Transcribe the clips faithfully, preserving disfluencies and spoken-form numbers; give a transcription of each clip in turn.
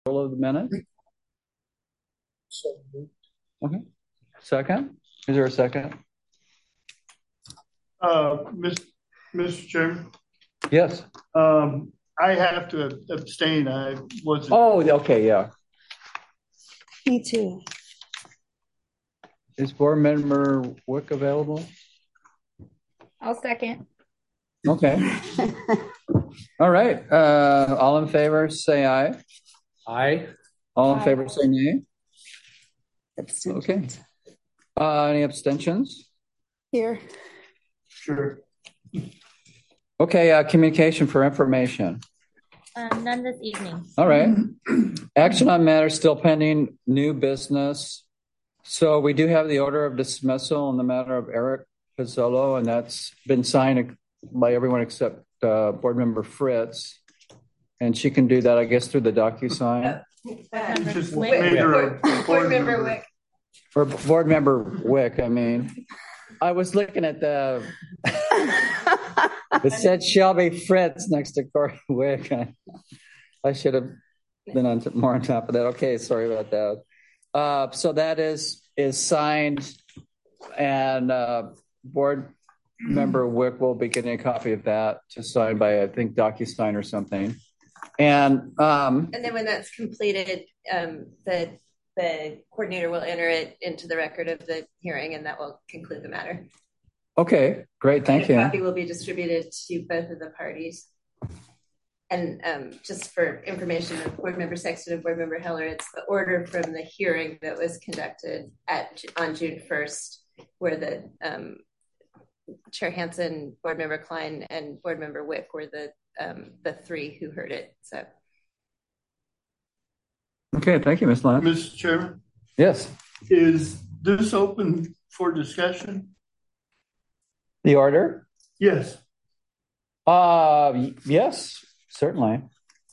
Of the minute. Okay. Second? Is there a second? Uh, Mister Mister Chairman, Yes. um, I have to abstain. I wasn't. Oh, okay, yeah. Me too. Is board member Wick available? I'll second. Okay. All right. Uh, all in favor, say aye. Aye. All in Aye. favor, say nay. Abstentions. Okay. Uh, any abstentions? Here. Sure. Okay. Uh, communication for information. Um, none this evening. All right. Action on matters still pending. New business. So we do have the order of dismissal in the matter of Eric Pizzolo, and that's been signed by everyone except uh, board member Fritz. And she can do that, I guess, through the DocuSign. You just Wick. made her a Board board member member. Wick. Or board member Wick, I mean. I was looking at the, it said Shelby Fritz next to Corey Wick. I, I should have been on t- more on top of that. Okay, sorry about that. Uh, so that is is signed, and uh, board member Wick will be getting a copy of that to sign by, I think, DocuSign or something. And um, And then when that's completed, um, the the coordinator will enter it into the record of the hearing, and that will conclude the matter. okay, great, thank a you. copy will be distributed to both of the parties. And um, just for information of board member Sexton and board member Heller, it's the order from the hearing that was conducted at on June first, where the um, Chair Hansen, board member Klein, and board member Wick were the um, the three who heard it. So. Okay, thank you, Miz Lyon. Mister Chairman, Yes, is this open for discussion? the order? Yes. Uh, y- yes, certainly.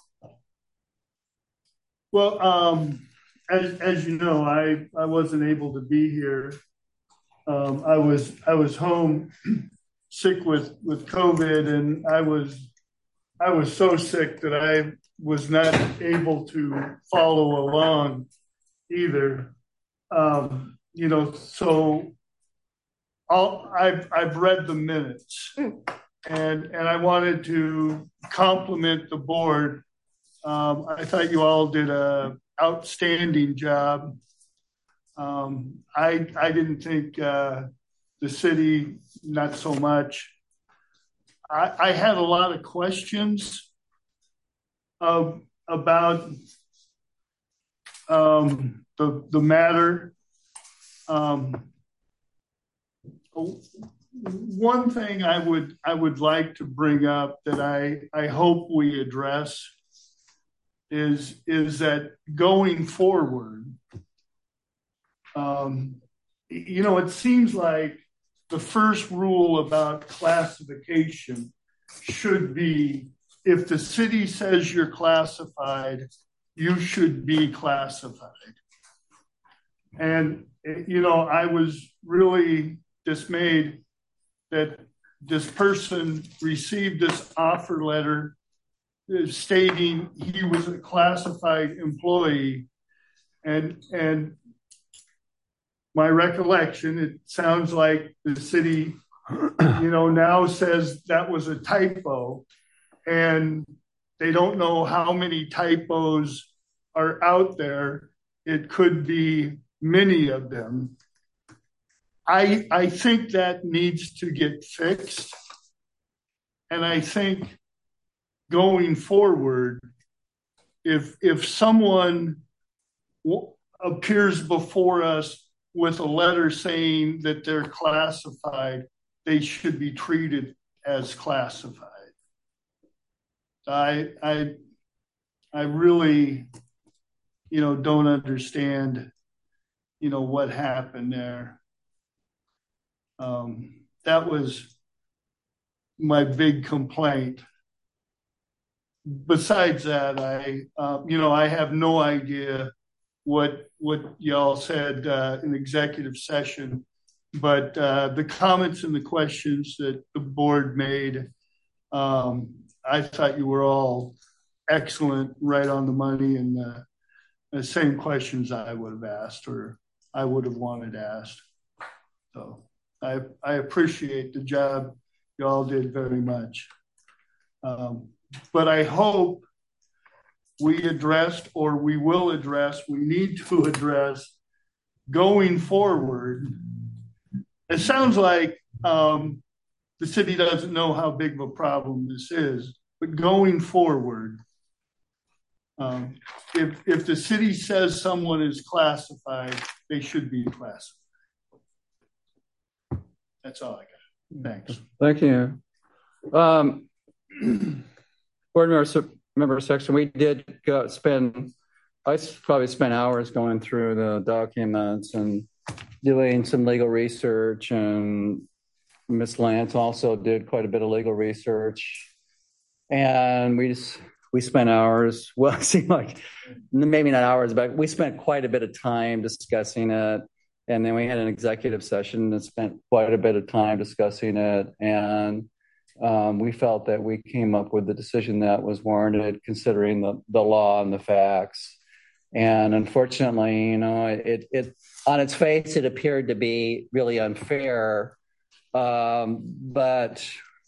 Well, um, as as you know, I I wasn't able to be here. Um, I was I was home sick with with COVID, and I was I was so sick that I was not able to follow along either. Um, you know, so I'll, I've I've read the minutes, and and I wanted to compliment the board. Um, I thought you all did a outstanding job. Um, I I didn't think uh, the city, not so much. I, I had a lot of questions of, about um, the the matter. Um, one thing I would I would like to bring up that I I hope we address is is that going forward, um, you know, it seems like the first rule about classification should be if the city says you're classified, you should be classified. And, you know, I was really dismayed that this person received this offer letter stating he was a classified employee. And, and my recollection, it sounds like the city, you know, now says that was a typo, and they don't know how many typos are out there. It could be many of them. I I think that needs to get fixed, and I think going forward, if if someone w- appears before us with a letter saying that they're classified, they should be treated as classified. I I I really, you know, don't understand, you know, what happened there. Um, that was my big complaint. Besides that, I, uh, you know, I have no idea what what y'all said uh, in executive session, but uh, the comments and the questions that the board made, um, I thought you were all excellent, right on the money, and uh, the same questions I would have asked or I would have wanted asked. So I I appreciate the job y'all did very much. Um, but I hope we addressed or we will address, we need to address going forward. It sounds like um, the city doesn't know how big of a problem this is, but going forward, um, if if the city says someone is classified, they should be classified. That's all I got. Thanks. Thank you. Um, board member, member section, we did go spend, I probably spent hours going through the documents and doing some legal research, and Miss Lance also did quite a bit of legal research, and we just we spent hours. Well, it seemed like maybe not hours, but we spent quite a bit of time discussing it, and then we had an executive session that spent quite a bit of time discussing it, and um, we felt that we came up with the decision that was warranted considering the the law and the facts. And unfortunately, you know, it it on its face it appeared to be really unfair, um, but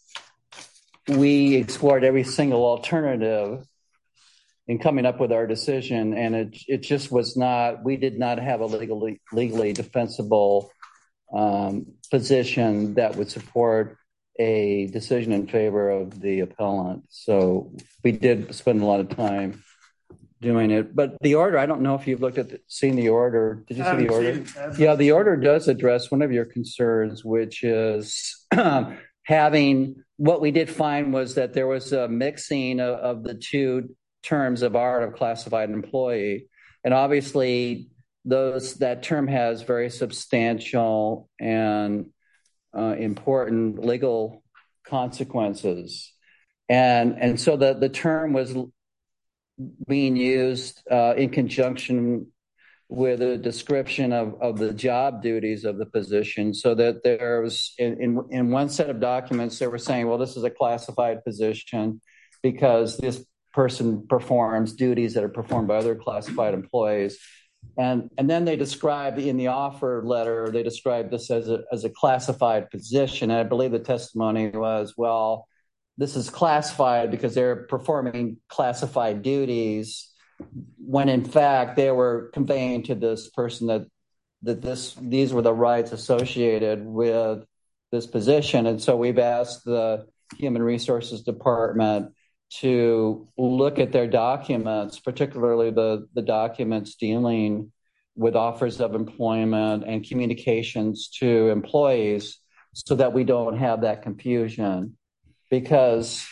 we explored every single alternative in coming up with our decision, and it it just was not. We did not have a legally legally defensible um, position that would support a decision in favor of the appellant. So we did spend a lot of time doing it, but the order, I don't know if you've looked at the, seen the order. Did you see the order? Yeah, the order does address one of your concerns, which is having, what we did find was that there was a mixing of, of the two terms of art of classified employee. And obviously those, that term has very substantial and uh, important legal consequences. And, and so the, the term was being used uh, in conjunction with a description of, of the job duties of the position, so that there was in, in, in one set of documents, they were saying, well, this is a classified position because this person performs duties that are performed by other classified employees. And, and then they described in the offer letter, they described this as a, as a classified position. And I believe the testimony was, well, this is classified because they're performing classified duties, when in fact they were conveying to this person that that this these were the rights associated with this position. And so we've asked the Human Resources Department to look at their documents, particularly the, the documents dealing with offers of employment and communications to employees, so that we don't have that confusion. Because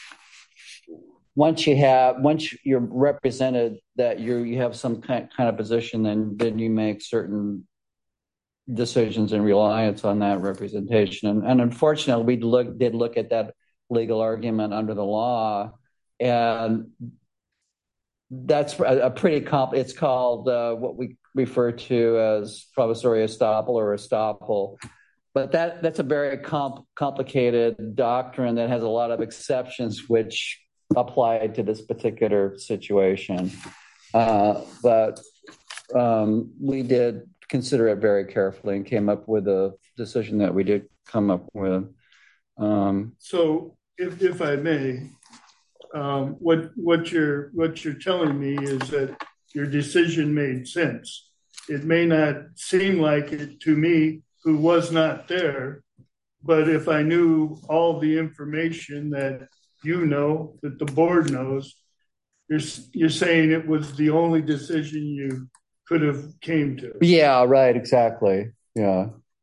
once you have, once you're represented that you you have some kind, kind of position, then then you make certain decisions in reliance on that representation. And, and unfortunately, we look did look at that legal argument under the law, and that's a, a pretty comp. It's called uh, what we refer to as promissory estoppel or estoppel. But that that's a very comp, complicated doctrine that has a lot of exceptions which apply to this particular situation. Uh, but um, we did consider it very carefully and came up with a decision that we did come up with. Um, so, if if I may, um, what what you're what you're telling me is that your decision made sense. It may not seem like it to me, who was not there, but if I knew all the information that you know, that the board knows, you're you're saying it was the only decision you could have came to. Yeah, right, exactly. Yeah.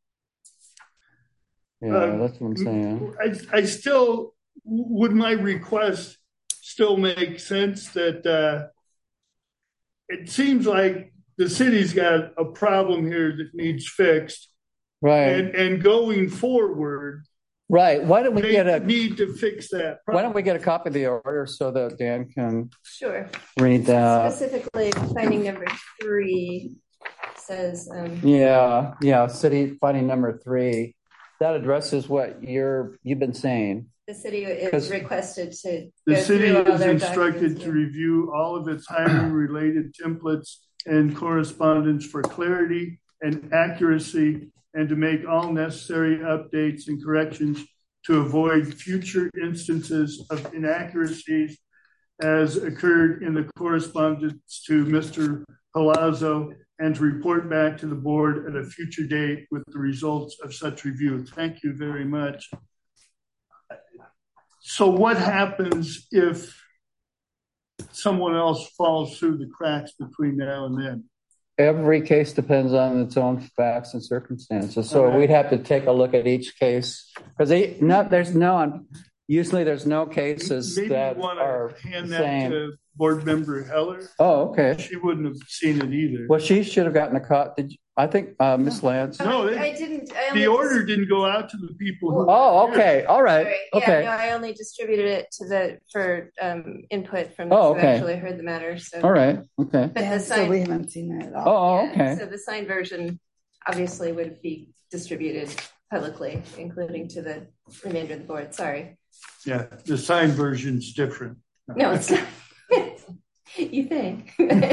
Yeah, uh, that's what I'm saying. I, I still, would my request still make sense that uh, it seems like the city's got a problem here that needs fixed. Right. And, and going forward, right. Why don't we they get a need to fix that problem. Why don't we get a copy of the order so that Dan can Sure. read that? Specifically, finding number three says. Um, yeah, yeah. City finding number three that addresses what you're you've been saying. The city is requested to. The go city through all is their instructed documents. to review all of its hiring related templates and correspondence for clarity and accuracy, and to make all necessary updates and corrections to avoid future instances of inaccuracies as occurred in the correspondence to Mister Palazzo, and to report back to the board at a future date with the results of such review. Thank you very much. So what happens if someone else falls through the cracks between now and then? Every case depends on its own facts and circumstances. So Okay. we'd have to take a look at each case because they not there's no usually there's no cases Maybe that you want are to hand the that same. to board member Heller. Oh, okay. She wouldn't have seen it either. Well, she should have gotten a copy. Did you, I think uh, Miss Lance? No, they- I didn't. I only The order dis- didn't go out to the people who. Oh, okay. All right. Sorry. Okay. Yeah, no, I only distributed it to the for um, input from Oh, those who okay. actually heard the matter. So, All right. Okay. but the Yeah, so signed, we haven't seen that at all. Oh, yeah, okay. So the signed version obviously would be distributed publicly, including to the remainder of the board. Sorry. Yeah, the signed version's different. No, it's not. You think?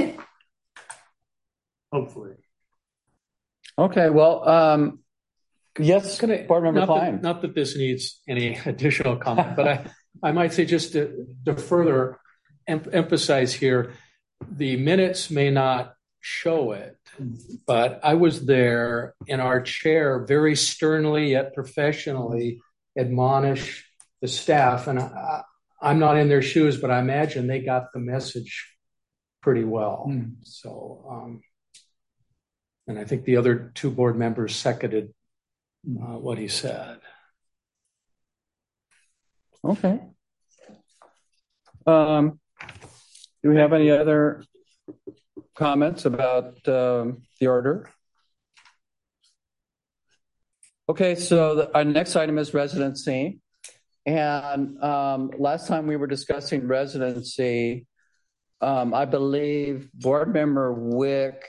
Hopefully. Okay. Well, um, yes, Can I- Board Member not Klein. that, not that this needs any additional comment, but I, I might say just to, to further em- emphasize here, the minutes may not show it, but I was there and our chair very sternly yet professionally admonished the staff. And I, I'm not in their shoes, but I imagine they got the message pretty well. Hmm. So, um, and I think the other two board members seconded uh, what he said. Okay. Um, do we have any other comments about um, the order? Okay, so the, our next item is residency. And um, last time we were discussing residency, um, I believe Board Member Wick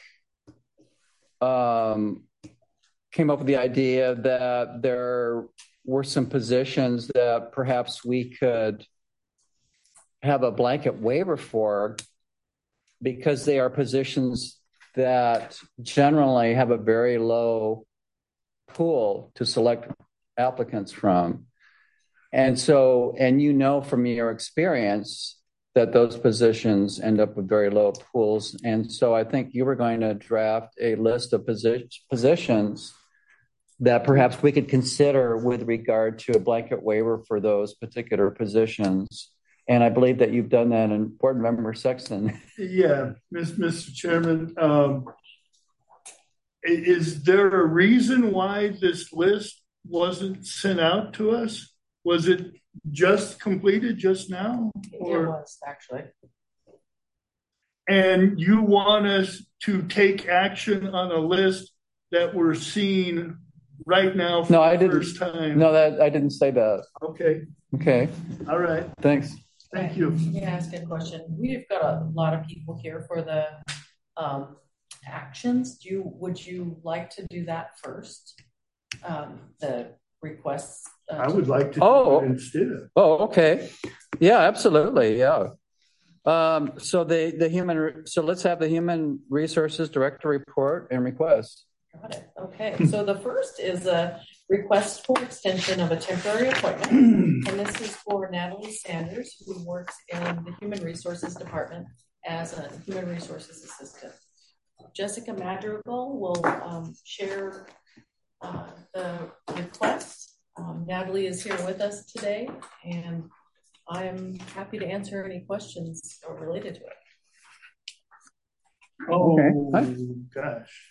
um, came up with the idea that there were some positions that perhaps we could have a blanket waiver for because they are positions that generally have a very low pool to select applicants from. And so, and you know from your experience that those positions end up with very low pools. And so I think you were going to draft a list of posi- positions that perhaps we could consider with regard to a blanket waiver for those particular positions. And I believe that you've done that in Board Member Sexton. Yeah, Mister Chairman, um, is there a reason why this list wasn't sent out to us? Was it just completed just now? Or, it was actually. and you want us to take action on a list that we're seeing right now for No, the I didn't. first time? No, that I didn't say that. Okay, Okay, all right. thanks. Thank you. You can ask a question. We've got a lot of people here for the um, actions. Do you, would you like to do that first? Um, the requests. Uh, I would like to Oh. do it instead of. Oh, okay. Yeah, absolutely. Yeah. Um, so the, the human, so let's have the Human Resources Director report and request. Got it. Okay. So the first is a request for extension of a temporary appointment. And this is for Natalie Sanders, who works in the Human Resources Department as a Human Resources Assistant. Jessica Madrigal will um, share uh, the request. Um, Natalie is here with us today, and I'm happy to answer any questions related to it. Oh, Okay. gosh.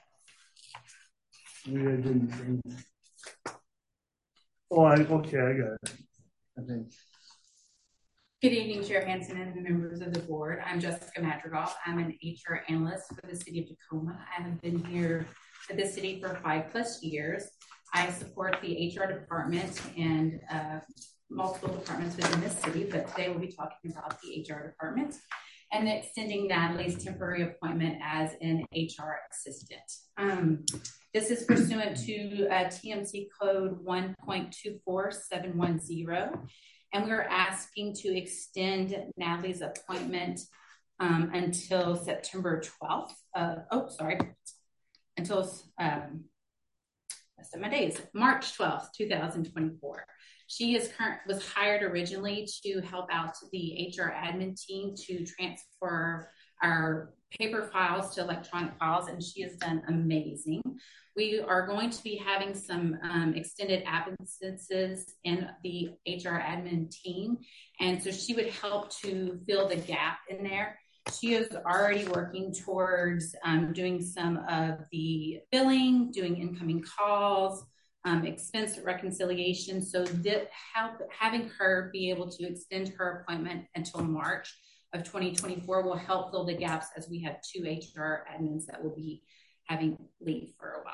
Maybe I didn't bring that. Oh, I, okay, I got it. I think. Good evening, Chair Hansen and members of the board. I'm Jessica Madrigal. I'm an H R analyst for the city of Tacoma. I have been here at the city for five plus years. I support the H R department and uh, multiple departments within the city, but today we'll be talking about the H R department and extending Natalie's temporary appointment as an H R assistant. Um, this is pursuant to uh, T M C code one point two four seven one zero. And we're asking to extend Natalie's appointment um, until September twelfth. Uh, oh, sorry. Until, um, that's my days, March twelfth, two thousand twenty-four. She is current, was hired originally to help out the H R admin team to transfer our paper files to electronic files, and she has done amazing. We are going to be having some um, extended absences in the H R admin team, and so she would help to fill the gap in there. She is already working towards um, doing some of the billing, doing incoming calls, um, expense reconciliation. So that help, having her be able to extend her appointment until March of twenty twenty-four will help fill the gaps, as we have two H R admins that will be having leave for a while.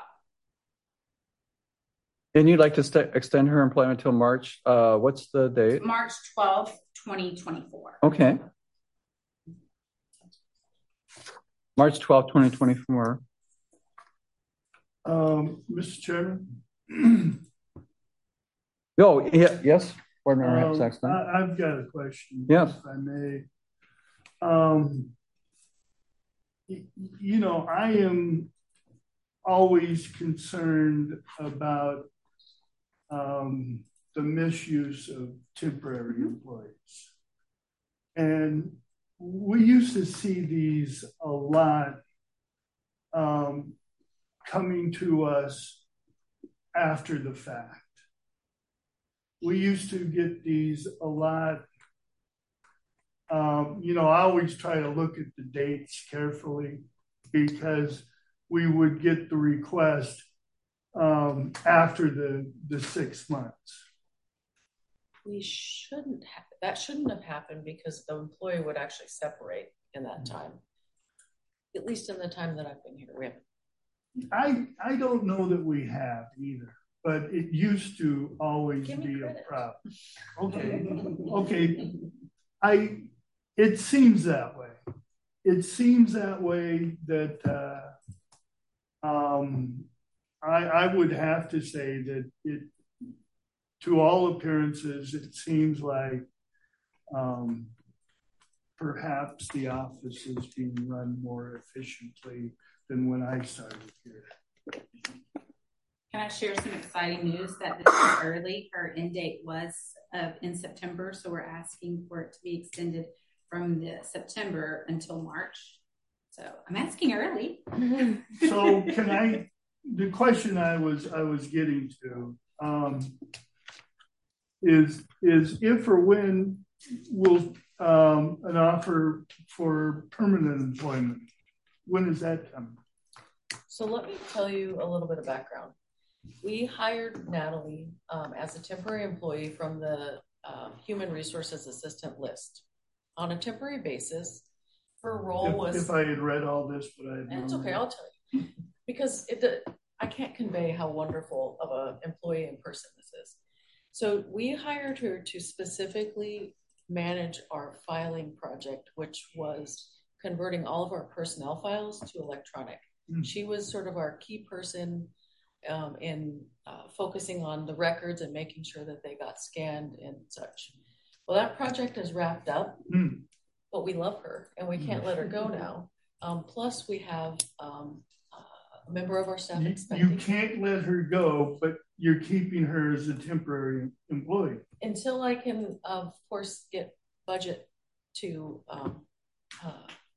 And you'd like to st- extend her employment till March. Uh, what's the date? March twelfth, twenty twenty-four. Okay. March twelfth, twenty twenty-four. Um, Mister Chairman. Oh, yeah, yes. Board Member Um, Sexton. I, I've got a question. Yes. If I may. Um, y- you know, I am always concerned about um, the misuse of temporary employees. And we used to see these a lot um, coming to us after the fact. We used to get these a lot. Um, you know, I always try to look at the dates carefully because we would get the request um, after the, the six months. We shouldn't have, that shouldn't have happened because the employee would actually separate in that time. At least in the time that I've been here. We haven't. I, I don't know that we have either, but it used to always Give me be credit. a problem. Okay. Okay. I, it seems that way. It seems that way that, uh, um, I, I would have to say that it, to all appearances, it seems like um, perhaps the office is being run more efficiently than when I started here. Can I share some exciting news that this is early? Her end date was uh, in September, so we're asking for it to be extended from the September until March. So I'm asking early. So can I? The question I was I was getting to um, is is if or when will um, an offer for permanent employment, when is that coming? So let me tell you a little bit of background. We hired Natalie um, as a temporary employee from the uh, Human Resources Assistant list on a temporary basis. Her role If, was. if I had read all this, but I. And it's okay, I'll tell you, because it. I can't convey how wonderful of an employee and person this is. So we hired her to specifically manage our filing project, which was converting all of our personnel files to electronic. Mm. She was sort of our key person um, in uh, focusing on the records and making sure that they got scanned and such. Well, that project is wrapped up, mm. but we love her and we can't mm. let her go now. Um, plus we have um, a member of our staff you, expecting. You can't let her go, but you're keeping her as a temporary employee. Until I can, of course, get budget to um, uh,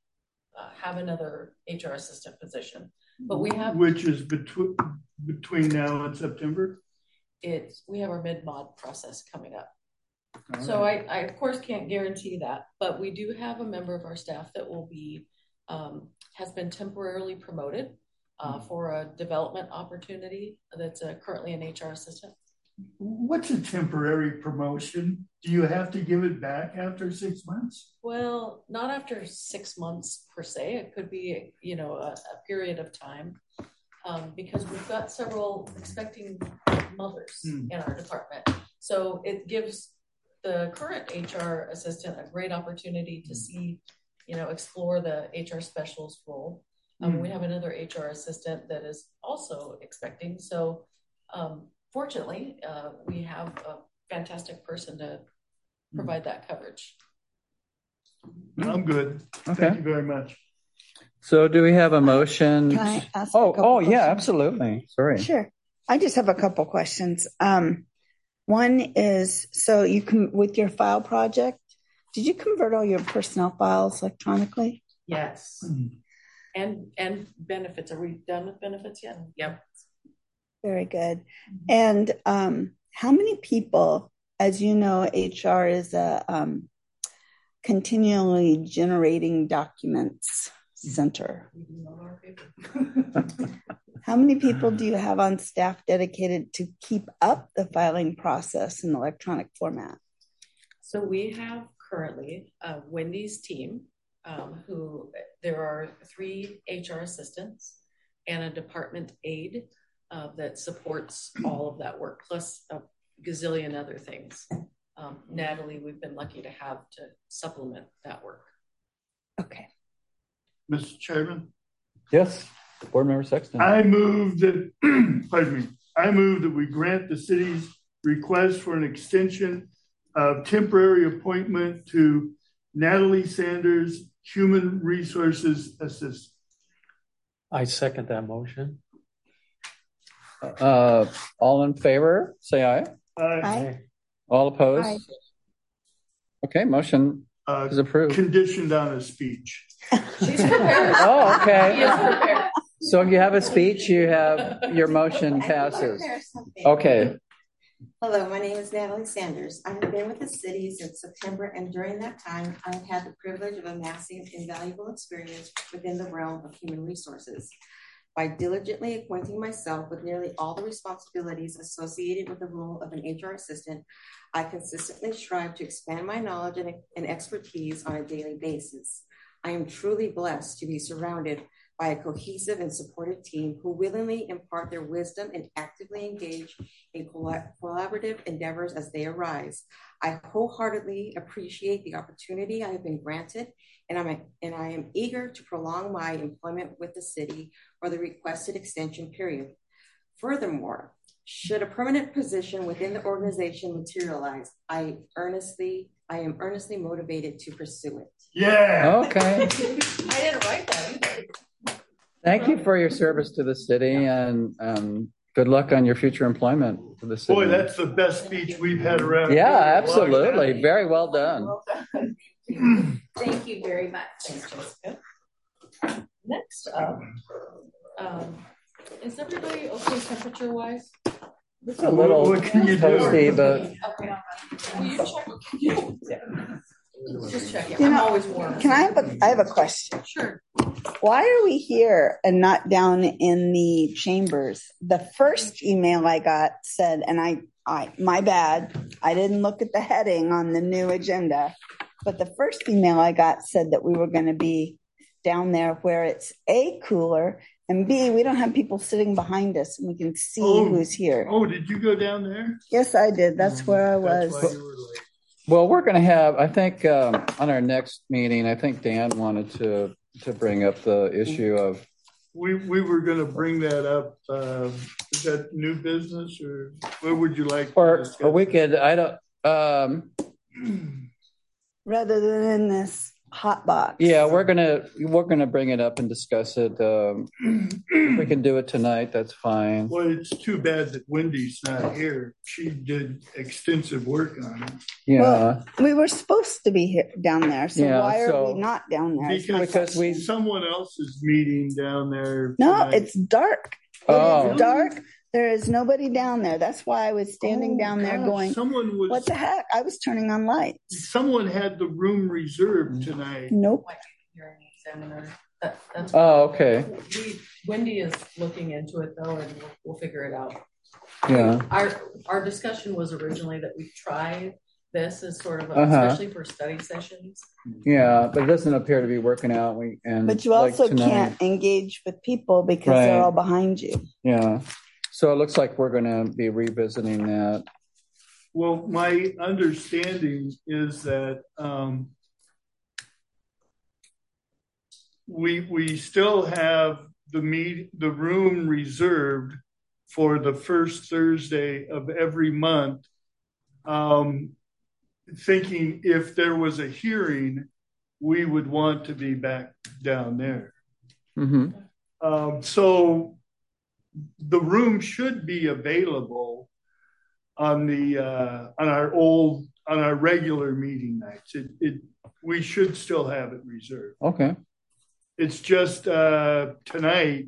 uh, have another H R assistant position. But we have, which is between between now and September. It's we have our mid-mod process coming up. All so right. I, I of course can't guarantee that, but we do have a member of our staff that will be um, has been temporarily promoted uh, mm-hmm. for a development opportunity that's uh, currently an H R assistant. What's a temporary promotion? Do you have to give it back after six months? Well, not after six months per se. It could be, you know, a, a period of time um, because we've got several expecting mothers hmm. in our department. So it gives the current H R assistant a great opportunity to see, you know, explore the H R specialist role. Um, hmm. We have another H R assistant that is also expecting. So, um, fortunately, uh, we have a fantastic person to provide that coverage. I'm good. Okay. Thank you very much. So do we have a motion? Can I ask Oh, a couple oh, yeah, questions? absolutely. Sorry. Sure. I just have a couple questions. Um, one is, so you can, with your file project, did you convert all your personnel files electronically? Yes. And and benefits. Are we done with benefits yet? Yep. Very good. And um, how many people, as you know, H R is a um, continually generating documents center. How many people do you have on staff dedicated to keep up the filing process in electronic format? So we have currently uh, Wendy's team, um, who there are three H R assistants and a department aide uh, that supports all of that work, plus a gazillion other things. Um, Natalie, we've been lucky to have to supplement that work. Okay. Mister Chairman? Yes, Board Member Sexton. I move that, pardon me, I move that we grant the city's request for an extension of temporary appointment to Natalie Sanders, Human Resources Assistant. I second that motion. Uh, all in favor, say aye. Uh, Aye. All opposed? Aye. Okay, motion uh, is approved. Conditioned on a speech. She's prepared. Oh, She okay. is prepared. So if you have a speech, you have, your motion passes. Okay. Hello, my name is Natalie Sanders. I have been with the city since September, and during that time, I have had the privilege of amassing invaluable experience within the realm of human resources. By diligently acquainting myself with nearly all the responsibilities associated with the role of an H R assistant, I consistently strive to expand my knowledge and, and expertise on a daily basis. I am truly blessed to be surrounded by a cohesive and supportive team who willingly impart their wisdom and actively engage in collaborative endeavors as they arise. I wholeheartedly appreciate the opportunity I have been granted, and I'm and I am eager to prolong my employment with the city for the requested extension period. Furthermore, should a permanent position within the organization materialize, I earnestly I am earnestly motivated to pursue it. Yeah. Okay. I didn't write that either. Thank you for your service to the city, and um, good luck on your future employment for the city. Boy, that's the best speech we've had around. Yeah, absolutely. Very well done. Well done. Thank you very much. Thanks, Jessica. Next up, um, is everybody okay temperature wise? It's a little What can you do? toasty, but Okay. Will you check? Just check. You I'm know, always warm. Can I have a, I have a question. Sure. Why are we here and not down in the chambers? The first email I got said, and I, I, my bad, I didn't look at the heading on the new agenda, but the first email I got said that we were going to be down there where it's A, cooler, and B, we don't have people sitting behind us and we can see Oh. who's here. Oh, did you go down there? Yes, I did. That's where I That's was. why you were late. well, we're going to have, I think, um, on our next meeting, I think Dan wanted to to bring up the issue of. We we were going to bring that up. Uh, is that new business, or what would you like? to Or, discuss? or we could, I don't, um, Rather than in this hot box. yeah, we're going to, we're going to bring it up and discuss it. Um, if we can do it tonight, that's fine. Well, it's too bad that Wendy's not here. She did extensive work on it. Yeah. Well, we were supposed to be here down there, so Yeah, why are so- we not down there? It's my Because, Because we- someone else is meeting down there. No, tonight. it's dark. Oh. It's dark. There is nobody down there. That's why I was standing Oh, down there gosh, going, Someone was. what the heck? I was turning on lights. Someone had the room reserved tonight. Nope. Hearing examiner. That, that's Oh, okay. we, Wendy is looking into it though, and we'll, we'll figure it out. Yeah. Our our discussion was originally that we try this as sort of, a, Uh-huh. especially for study sessions. Yeah, but it doesn't appear to be working out. We and But you like also tonight- can't engage with people because Right. they're all behind you. Yeah. So it looks like we're going to be revisiting that. Well, my understanding is that um, we we still have the meet the room reserved for the first Thursday of every month. Um, thinking if there was a hearing we would want to be back down there. Mm-hmm. Um, so the room should be available on the uh, on our old on our regular meeting nights. It, it we should still have it reserved. Okay. It's just uh, tonight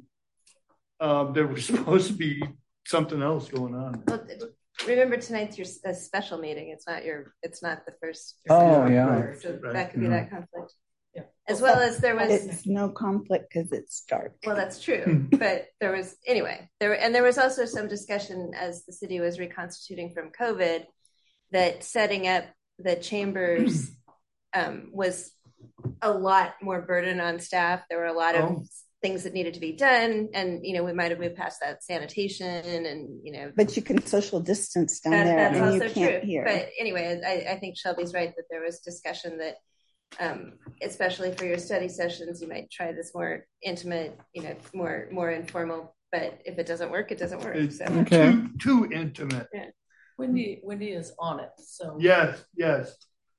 um, there was supposed to be something else going on. Well, remember tonight's your a special meeting. It's not your. It's not the first. Oh yeah. So Right. that could be Yeah. that conflict. Yeah. As well as there was. It's no conflict because it's dark. Well, that's true. But there was anyway. There and there was also some discussion as the city was reconstituting from COVID that setting up the chambers um, was a lot more burden on staff. There were a lot of Oh. things that needed to be done, and you know we might have moved past that sanitation, and you know. But you can social distance down That, there, that's and also you can't true. hear. But anyway, I, I think Shelby's right that there was discussion that, um, especially for your study sessions, you might try this more intimate, you know, more more informal. But if it doesn't work, it doesn't work. It's So Okay. too too intimate. Wendy, Wendy is on it. So Yes, yes.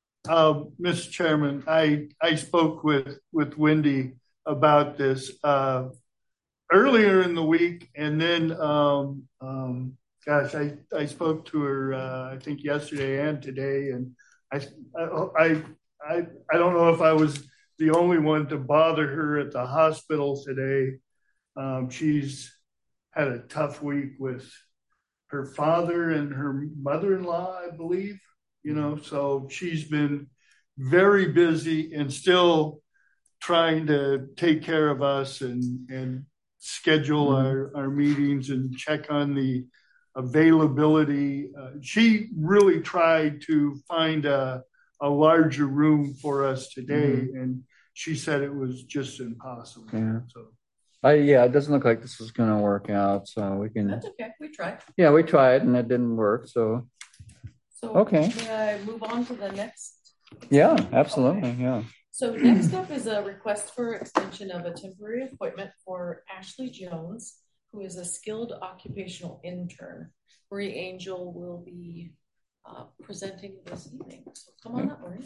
Um, Mister Chairman, I, I spoke with, with Wendy about this uh, earlier in the week, and then, um, um, gosh, I, I spoke to her, uh, I think yesterday and today, and I, I, I, I don't know if I was the only one to bother her at the hospital today. Um, she's had a tough week with her father and her mother-in-law, I believe. You know, so she's been very busy and still trying to take care of us and, and schedule mm-hmm. our, our meetings and check on the availability. Uh, she really tried to find a, a larger room for us today, mm-hmm. and she said it was just impossible. Yeah. So, I, yeah, it doesn't look like this is going to work out, so we can. That's okay. We tried. Yeah, we tried, and it didn't work, so. So Okay. May I move on to the next? Yeah, absolutely. Okay. Yeah. So next up is a request for extension of a temporary appointment for Ashley Jones, who is a skilled occupational intern. Marie Angel will be uh, presenting this evening. So come on up, Marie,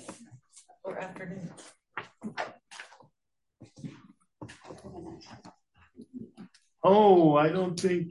or afternoon. Oh, I don't think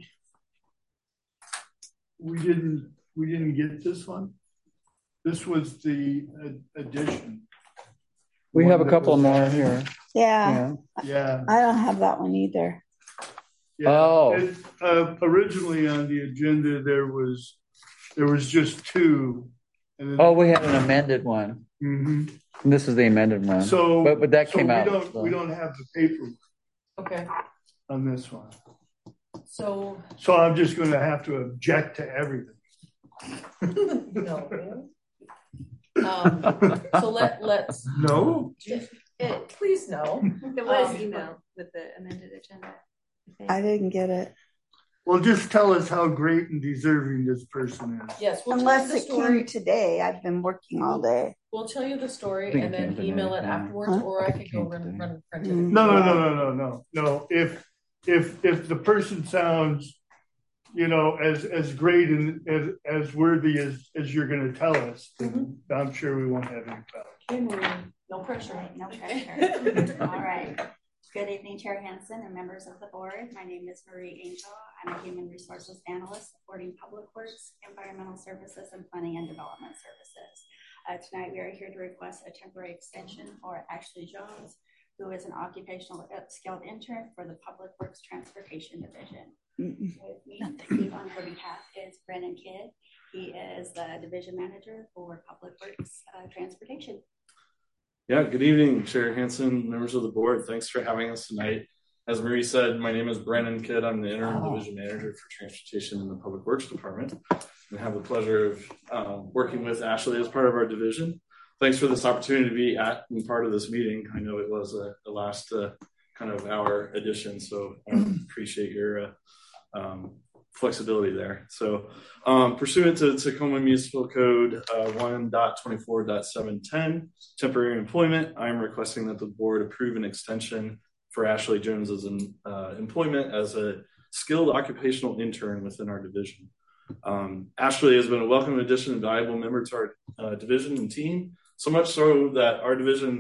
we didn't we didn't get this one. This was the uh, addition. We one have a couple more here. Yeah. Yeah. Yeah. I don't have that one either. Yeah. Oh. It, uh, originally on the agenda there was there was just two. And then, Oh, we had an amended one. mm-hmm. This is the amended one. So, but, but that so came we out. Don't, so. We don't have the paper Okay. on this one. So. So I'm just going to have to object to everything. No. Um, so let let's no. It, it, please no. It was Um, emailed with the amended agenda. I didn't get it. Well, just tell us how great and deserving this person is. Yes, we'll Unless tell you it the story. came today. I've been working all day. We'll tell you the story think and it came then today, email it yeah. afterwards, Huh? or I It could go came run today. run and print it. Mm. No, no, no, no, no, no, no. If if if the person sounds, you know, as as great and as as worthy as as you're going to tell us, then mm-hmm. I'm sure we won't have any problem. Okay, Marie, no pressure. No pressure. All right. Good evening, Chair Hansen and members of the board. My name is Marie Angel. I'm a human resources analyst supporting public works, environmental services, and planning and development services. Uh, tonight, we are here to request a temporary extension for Ashley Jones, who is an occupational skilled intern for the Public Works Transportation Division. Mm-mm. With me on her behalf is Brennan Kidd. He is the division manager for Public Works uh, Transportation. Yeah, good evening, Chair Hansen, members of the board. Thanks for having us tonight. As Marie said, my name is Brennan Kidd. I'm the interim oh. division manager for transportation in the Public Works Department. And have the pleasure of um, working with Ashley as part of our division. Thanks for this opportunity to be at and part of this meeting. I know it was a, a last uh, kind of hour edition, so I appreciate your uh, um, flexibility there. So um, pursuant to Tacoma Municipal Code uh, one twenty-four seven ten, temporary employment, I'm requesting that the board approve an extension for Ashley Jones's uh, employment as a skilled occupational intern within our division. Um, Ashley has been a welcome addition and valuable member to our uh, division and team, so much so that our division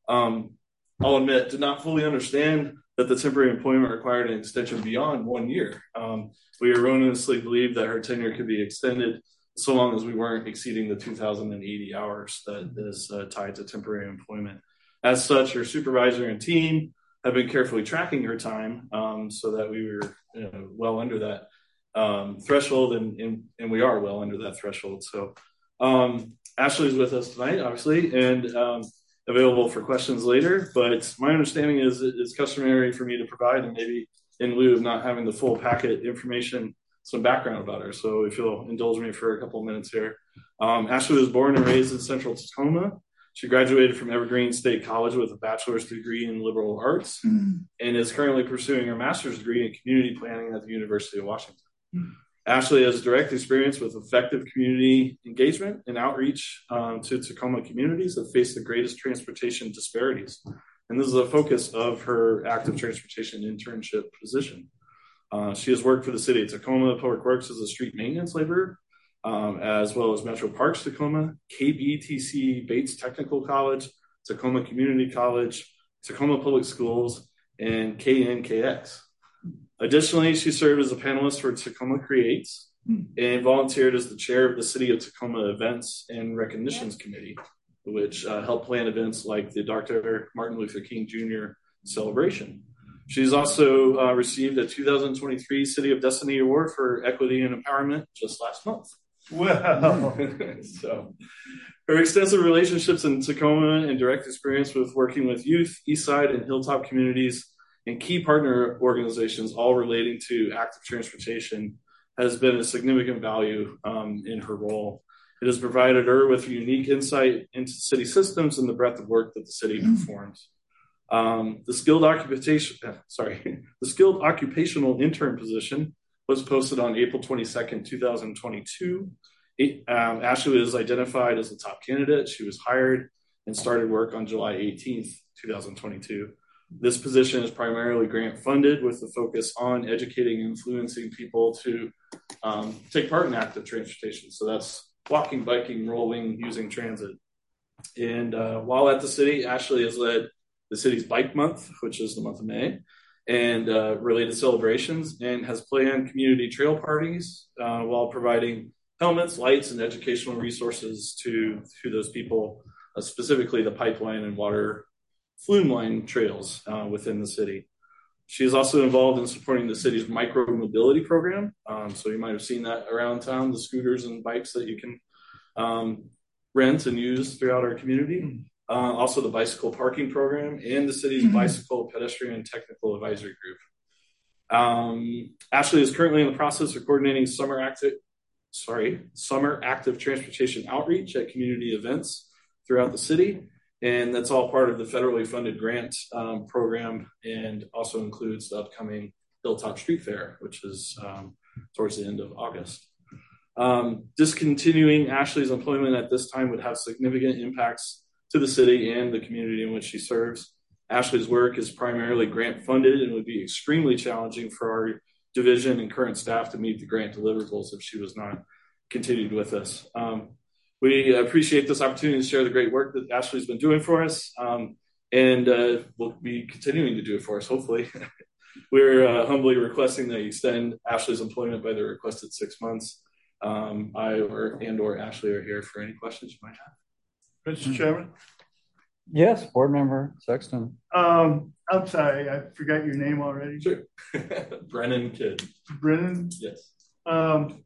Um, I'll admit, did not fully understand that the temporary employment required an extension beyond one year. Um, we erroneously believed that her tenure could be extended so long as we weren't exceeding the two thousand eighty hours that is uh, tied to temporary employment. As such, her supervisor and team have been carefully tracking her time um, so that we were you know, well under that um, threshold, and, and, and we are well under that threshold. So um, Ashley is with us tonight, obviously, and um, available for questions later. But my understanding is it's customary for me to provide, and maybe in lieu of not having the full packet information, some background about her. So if you'll indulge me for a couple of minutes here. Um, Ashley was born and raised in Central Tacoma. She graduated from Evergreen State College with a bachelor's degree in liberal arts mm-hmm. and is currently pursuing her master's degree in community planning at the University of Washington. Mm-hmm. Ashley has direct experience with effective community engagement and outreach um, to Tacoma communities that face the greatest transportation disparities. And this is a focus of her active transportation internship position. Uh, she has worked for the city of Tacoma Public Works as a street maintenance laborer, um, as well as Metro Parks Tacoma, K B T C Bates Technical College, Tacoma Community College, Tacoma Public Schools, and K N K X. Additionally, she served as a panelist for Tacoma Creates and volunteered as the chair of the City of Tacoma Events and Recognitions Committee, which uh, helped plan events like the Doctor Martin Luther King Junior celebration. She's also uh, received a two thousand twenty-three City of Destiny Award for Equity and Empowerment just last month. Wow. So her extensive relationships in Tacoma and direct experience with working with youth, Eastside, and Hilltop communities and key partner organizations, all relating to active transportation, has been a significant value um, in her role. It has provided her with unique insight into city systems and the breadth of work that the city performs. Um, the skilled occupation, sorry, the skilled occupational intern position was posted on April twenty-second, two thousand twenty-two. It, um, Ashley was identified as the top candidate. She was hired and started work on July eighteenth, two thousand twenty-two. This position is primarily grant funded with the focus on educating and influencing people to um, take part in active transportation. So that's walking, biking, rolling, using transit. And uh, while at the city, Ashley has led the city's Bike Month, which is the month of May, and uh, related celebrations, and has planned community trail parties uh, while providing helmets, lights, and educational resources to, to those people, uh, specifically the pipeline and water flume line trails uh, within the city. She is also involved in supporting the city's micro mobility program. Um, so you might have seen that around town, the scooters and bikes that you can um, rent and use throughout our community. Uh, also the bicycle parking program and the city's mm-hmm. bicycle pedestrian technical advisory group. Um, Ashley is currently in the process of coordinating summer active, sorry, summer active transportation outreach at community events throughout the city. And that's all part of the federally funded grant um, program, and also includes the upcoming Hilltop Street Fair, which is um, towards the end of August. Um, discontinuing Ashley's employment at this time would have significant impacts to the city and the community in which she serves. Ashley's work is primarily grant funded and would be extremely challenging for our division and current staff to meet the grant deliverables if she was not continued with us. Um, we appreciate this opportunity to share the great work that Ashley's been doing for us, um, and uh, will be continuing to do it for us, hopefully. We're uh, humbly requesting that you extend Ashley's employment by the requested six months. Um, I or and or Ashley are here for any questions you might have. Mister Chairman? Yes, Board Member Sexton. Um, I'm sorry, I forgot your name already. Sure. Brennan Kidd. Brennan? Yes. Um,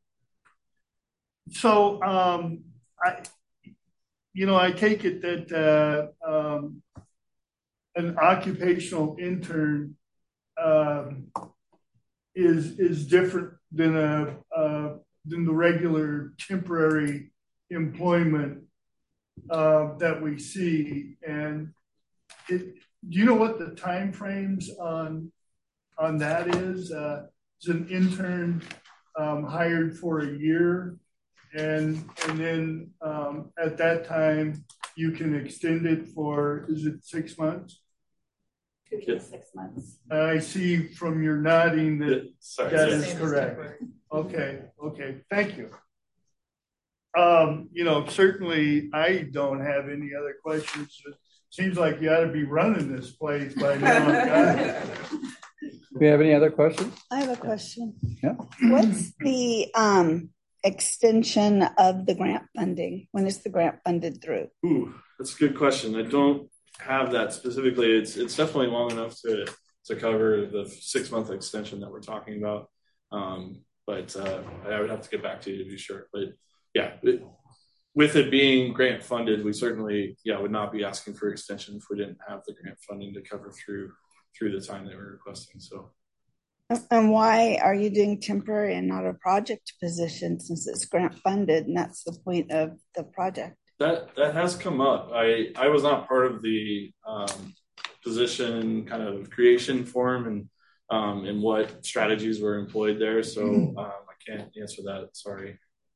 so, um, I, you know, I take it that uh, um, an occupational intern um, is is different than a uh, than the regular temporary employment uh, that we see. And it, do you know what the time frames on on that is? Uh, is an intern um, hired for a year, and and then um, at that time you can extend it for, is it six months? Could be six months. I see from your nodding that Sorry, that yes. is correct. Okay, okay, thank you. Um, you know, certainly I don't have any other questions. Seems like you ought to be running this place by now. Do we have any other questions? I have a question. Yeah. What's the um, extension of the grant funding? When is the grant funded through? Ooh, that's a good question. I don't have that specifically. It's it's definitely long enough to to cover the six month extension that we're talking about. Um, but uh, I would have to get back to you to be sure. But yeah, it, with it being grant funded, we certainly yeah would not be asking for extension if we didn't have the grant funding to cover through through the time they were requesting. So. And why are you doing temporary and not a project position since it's grant funded and that's the point of the project? That that has come up. I, I was not part of the um, position kind of creation form and um, and what strategies were employed there. So um, I can't answer that. Sorry.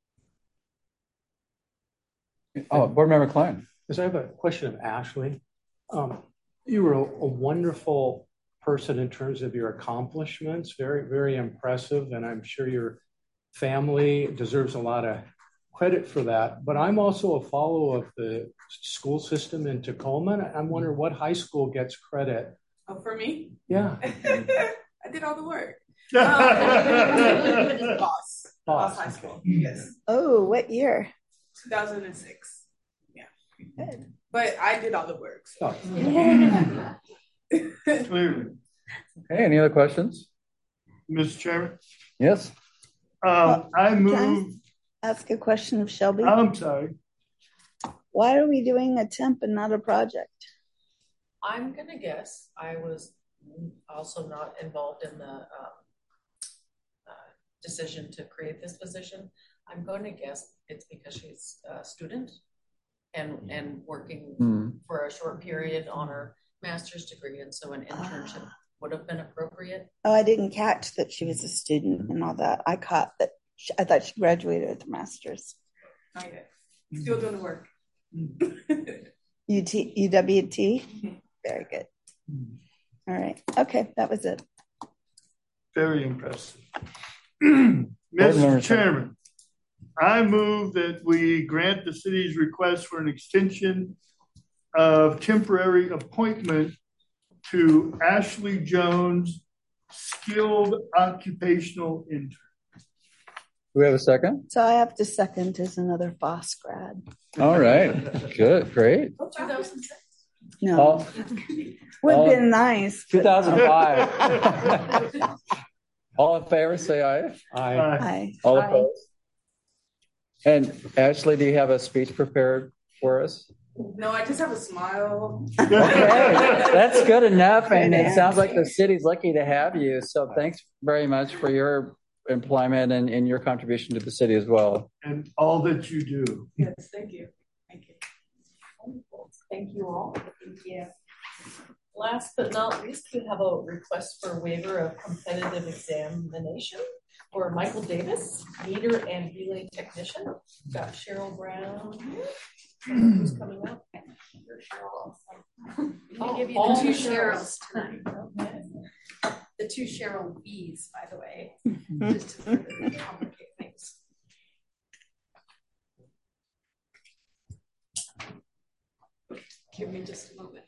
Oh, Board Member Klein. Because I have a question of Ashley. Um, you were a, a wonderful person in terms of your accomplishments, very, very impressive. And I'm sure your family deserves a lot of credit for that. But I'm also a follower of the school system in Tacoma. And I'm wondering what high school gets credit. Oh, for me? Yeah. I did all the work. Um, Boss. Boss High School. Yes. Oh, what year? two thousand six. Yeah. Good. But I did all the work. So. Oh. Clearly. Okay, any other questions? Mister Chairman? Yes. Um, I move. Can I ask a question of Shelby? I'm sorry. Why are we doing a temp and not a project? I'm going to guess I was also not involved in the um, uh, decision to create this position. I'm going to guess it's because she's a student and, and working hmm. for a short period on her master's degree, and so an internship uh, would have been appropriate. Oh, I didn't catch that she was a student and all that. I caught that. She, I thought she graduated with a master's. Not yet. Still doing the work. U T, U W T? Very good. All right. Okay, that was it. Very impressive. Mister Chairman, I move that we grant the city's request for an extension of temporary appointment to Ashley Jones, skilled occupational intern. Do we have a second? So I have to second as another Foss grad. All right. Good. Great. Oh, two thousand six. No. All, Would have all, been nice. two thousand five. All in favor, say aye. Aye. Aye. All Aye. opposed? And Ashley, do you have a speech prepared for us? No, I just have a smile. Okay, that's good enough. And it sounds like the city's lucky to have you. So thanks very much for your employment and, and your contribution to the city as well. And all that you do. Yes, thank you. Thank you. Thank you all. Thank you. Last but not least, we have a request for waiver of competitive examination for Michael Davis, meter and relay technician. We've got Cheryl Brown here. Who's coming up? Cheryl. I'll give you the two Cheryls tonight. Okay. The two Cheryl B's, by the way, just to further complicate things. Give me just a moment.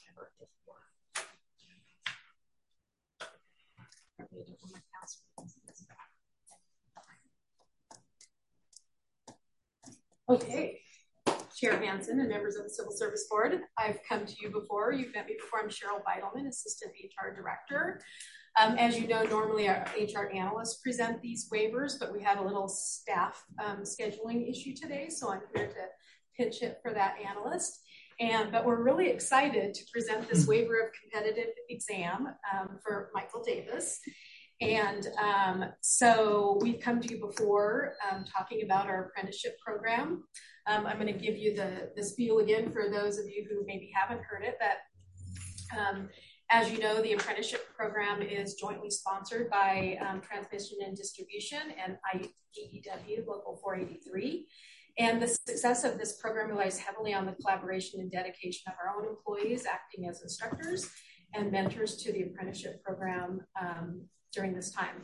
Okay. Chair Hansen and members of the Civil Service Board, I've come to you before. You've met me before. I'm Cheryl Beidelman, Assistant H R Director. Um, as you know, normally our H R analysts present these waivers, but we had a little staff um, scheduling issue today, so I'm here to pitch it for that analyst. And but we're really excited to present this waiver of competitive exam um, for Michael Davis. And um, so we've come to you before um, talking about our apprenticeship program. Um, I'm going to give you the, the spiel again for those of you who maybe haven't heard it. That, um, as you know, the apprenticeship program is jointly sponsored by um, Transmission and Distribution and I D E W Local four eighty-three. And the success of this program relies heavily on the collaboration and dedication of our own employees acting as instructors and mentors to the apprenticeship program um, during this time.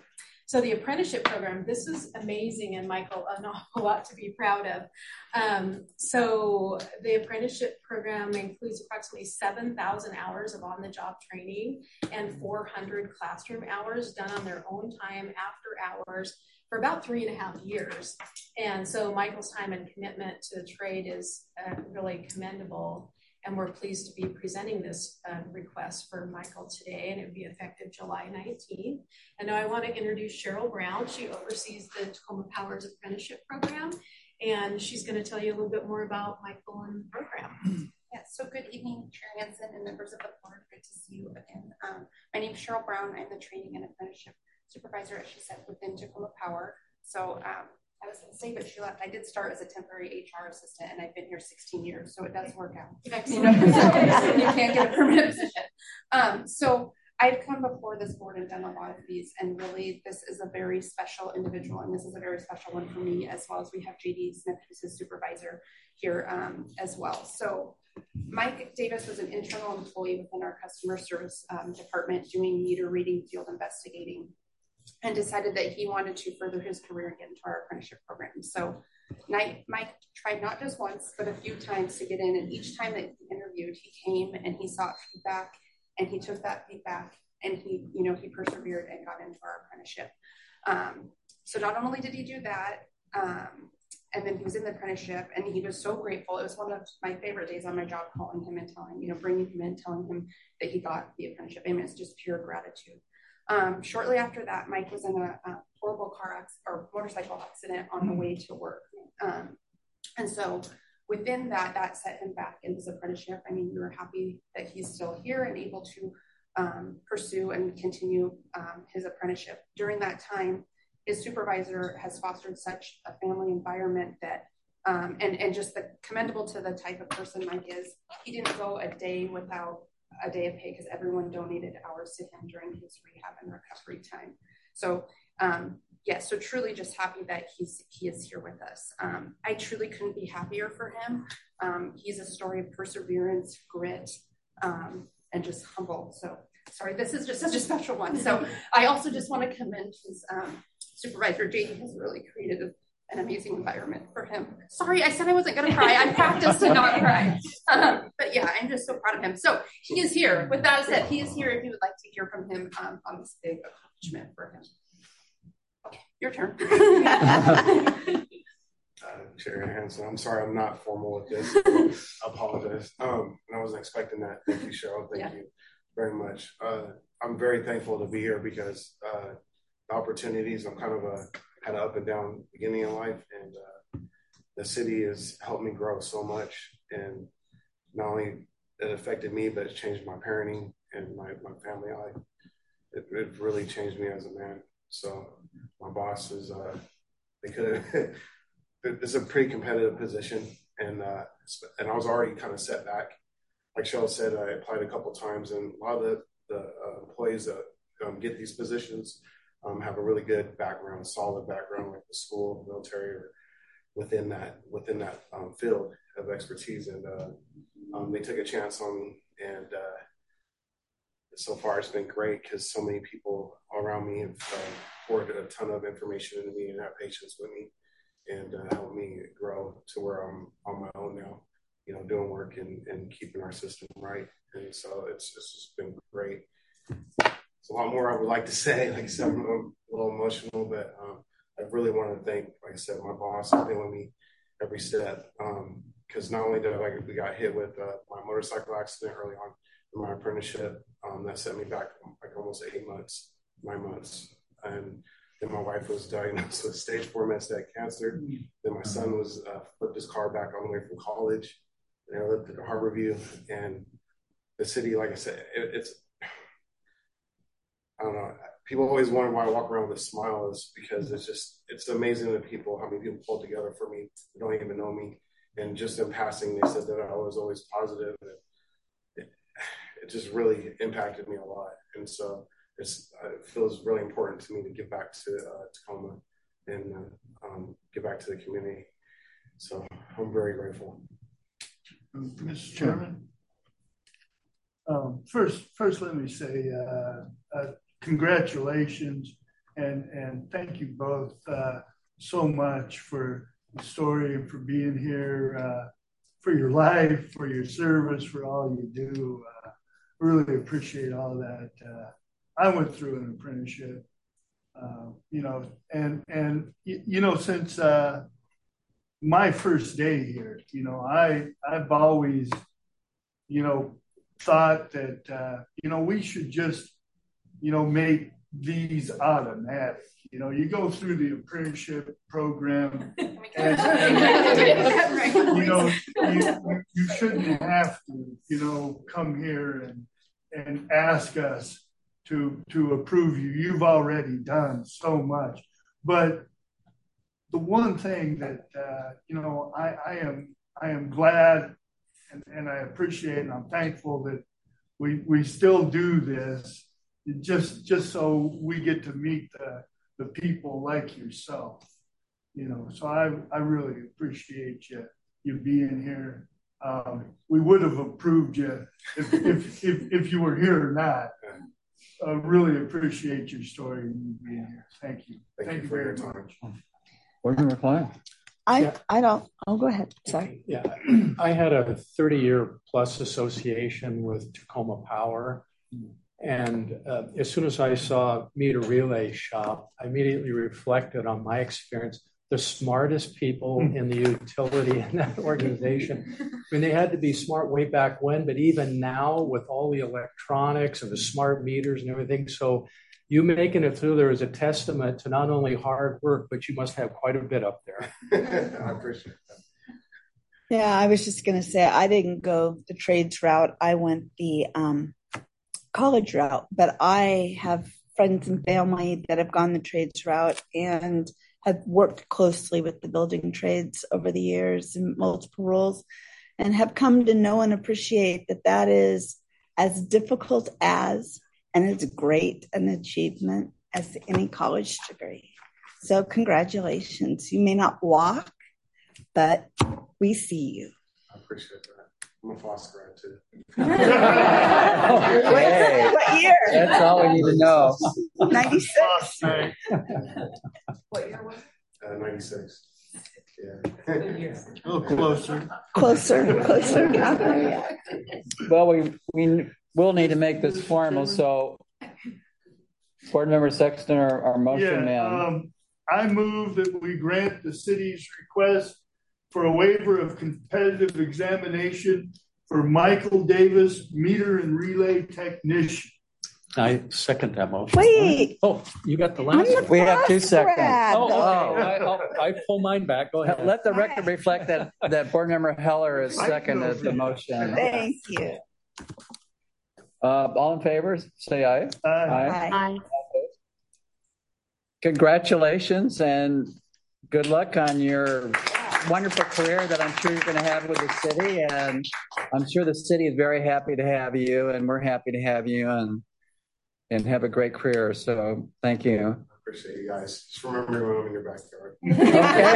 So the apprenticeship program, this is amazing, and Michael, an awful lot to be proud of. Um, so the apprenticeship program includes approximately seven thousand hours of on-the-job training and four hundred classroom hours done on their own time after hours for about three and a half years. And so Michael's time and commitment to the trade is uh, really commendable. And we're pleased to be presenting this uh, request for Michael today, and it would be effective July nineteenth. And now I want to introduce Cheryl Brown. She oversees the Tacoma Powers Apprenticeship Program, and she's going to tell you a little bit more about Michael and the program. Yeah, so good evening, Chair Hansen and members of the board. Great to see you again. Um, my name is Cheryl Brown. I'm the Training and Apprenticeship Supervisor, as she said, within Tacoma Power. So um, I was going to say, but she left. I did start as a temporary H R assistant, and I've been here sixteen years, so it does work out. You know, so you can't get a permanent position. Um, so I've come before this board and done a lot of these, and really this is a very special individual, and this is a very special one for me, as well as we have J D Smith, who's his supervisor here um, as well. So Mike Davis was an internal employee within our customer service um, department doing meter reading, field investigating, and decided that he wanted to further his career and get into our apprenticeship program. So Mike tried not just once, but a few times to get in. And each time that he interviewed, he came and he sought feedback, and he took that feedback, and he, you know, he persevered and got into our apprenticeship. Um, so not only did he do that, um, and then he was in the apprenticeship, and he was so grateful. It was one of my favorite days on my job, calling him and telling, you know, bringing him in, telling him that he got the apprenticeship. I mean, it's just pure gratitude. Um, shortly after that, Mike was in a, a horrible car accident or motorcycle accident on the way to work. Um, and so within that, that set him back in his apprenticeship. I mean, we were happy that he's still here and able to um, pursue and continue um, his apprenticeship. During that time, his supervisor has fostered such a family environment that, um, and, and just the commendable to the type of person Mike is, he didn't go a day without a day of pay because everyone donated hours to him during his rehab and recovery time. So um, yeah, so truly just happy that he's he is here with us. Um, I truly couldn't be happier for him. Um, he's a story of perseverance, grit, um, and just humble. So sorry, this is just such a special one. So I also just want to commend his um, supervisor. J D has really created a an amazing environment for him. Sorry, I said I wasn't going to cry. I practiced to not cry. Um, but yeah, I'm just so proud of him. So he is here. With that said, he is here if you would like to hear from him um, on this big accomplishment for him. Okay, your turn. uh, Chair Hansen, I'm sorry I'm not formal with this. I apologize. Um, and I wasn't expecting that. Thank you, Cheryl. Thank yeah. you very much. Uh, I'm very thankful to be here because uh, the opportunities, I'm kind of a had an up and down beginning in life, and uh, the city has helped me grow so much. And not only it affected me, but it's changed my parenting and my, my family life. It, it really changed me as a man. So my boss is, uh, they could have, it's a pretty competitive position. And, uh, and I was already kind of set back. Like Cheryl said, I applied a couple times, and a lot of the, the uh, employees that um, get these positions Um, have a really good background, solid background, like the school, military, or within that within that um, field of expertise. And uh, um, they took a chance on me, and uh, so far it's been great because so many people around me have uh, poured a ton of information into me and have patience with me, and uh, helped me grow to where I'm on my own now, you know, doing work and, and keeping our system right. And so it's, it's just been great. It's a lot more I would like to say. Like I said, I'm a little emotional, but um, I really want to thank, like I said, my boss has been with me every step. Because um, not only did I, like, we got hit with uh, my motorcycle accident early on in my apprenticeship, um, that set me back like almost eight months, nine months. And then my wife was diagnosed with stage four metastatic cancer. Then my son was uh, flipped his car back on the way from college. And I lived at Harborview, and the city, like I said, it, it's, I don't know. People always wonder why I walk around with a smile, is because it's just, it's amazing that people, how many people pull together for me who don't even know me. And just in passing, they said that I was always positive, and it, it just really impacted me a lot. And so it's, it feels really important to me to give back to uh, Tacoma and uh, um, give back to the community. So I'm very grateful. Mister Chairman, um, first, first let me say uh, uh, congratulations and and thank you both uh, so much for the story and for being here, uh, for your life, for your service, for all you do. Uh, really appreciate all that. Uh, I went through an apprenticeship, uh, you know, and and you know since uh, my first day here, you know, I I've always, you know, thought that uh, you know we should just, you know, make these automatic. You know, you go through the apprenticeship program, and, and you know, you, you shouldn't have to, you know, come here and and ask us to to approve you. You've already done so much. But the one thing that uh, you know, I, I am I am glad and, and I appreciate and I'm thankful that we we still do this. Just just so we get to meet the, the people like yourself, you know. So I I really appreciate you you being here. Um, we would have approved you if if if, if you were here or not. I really appreciate your story and you being here. Thank you. Thank, Thank you, you for your time. Board Member Klein. I Yeah. I don't. Oh, go ahead. Sorry. Yeah, I had a thirty-year plus association with Tacoma Power. And uh, as soon as I saw Meter Relay Shop, I immediately reflected on my experience. The smartest people in the utility in that organization. I mean, they had to be smart way back when, but even now with all the electronics and the smart meters and everything. So you making it through there is a testament to not only hard work, but you must have quite a bit up there. I appreciate that. Yeah, I was just going to say I didn't go the trades route. I went the um, college route, but I have friends and family that have gone the trades route and have worked closely with the building trades over the years in multiple roles and have come to know and appreciate that that is as difficult as and as great an achievement as any college degree. So congratulations. You may not walk, but we see you. I appreciate that. I'm a foster grad too. Okay. What year? That's all we need to know. ninety-six. What year was it? Uh, ninety-six. Yeah. A little closer. Closer, closer. Not there yet. Well, we we will need to make this formal. So, Board Member Sexton, our, our motion yeah, man. Um, I move that we grant the city's request for a waiver of competitive examination for Michael Davis, meter and relay technician. I second that motion. Wait. Oh, you got the last one. We have two seconds. Grad, Oh, though. okay. I, I'll, I pull mine back. Go ahead. Let the record reflect that that Board Member Heller has seconded the motion. Thank you. Uh, all in favor, say aye. Aye. Bye. Congratulations and good luck on your wonderful career that I'm sure you're going to have with the city. And I'm sure the city is very happy to have you, and we're happy to have you, and and have a great career. So thank you. I appreciate you guys. Just remember me when I'm in your backyard. Okay,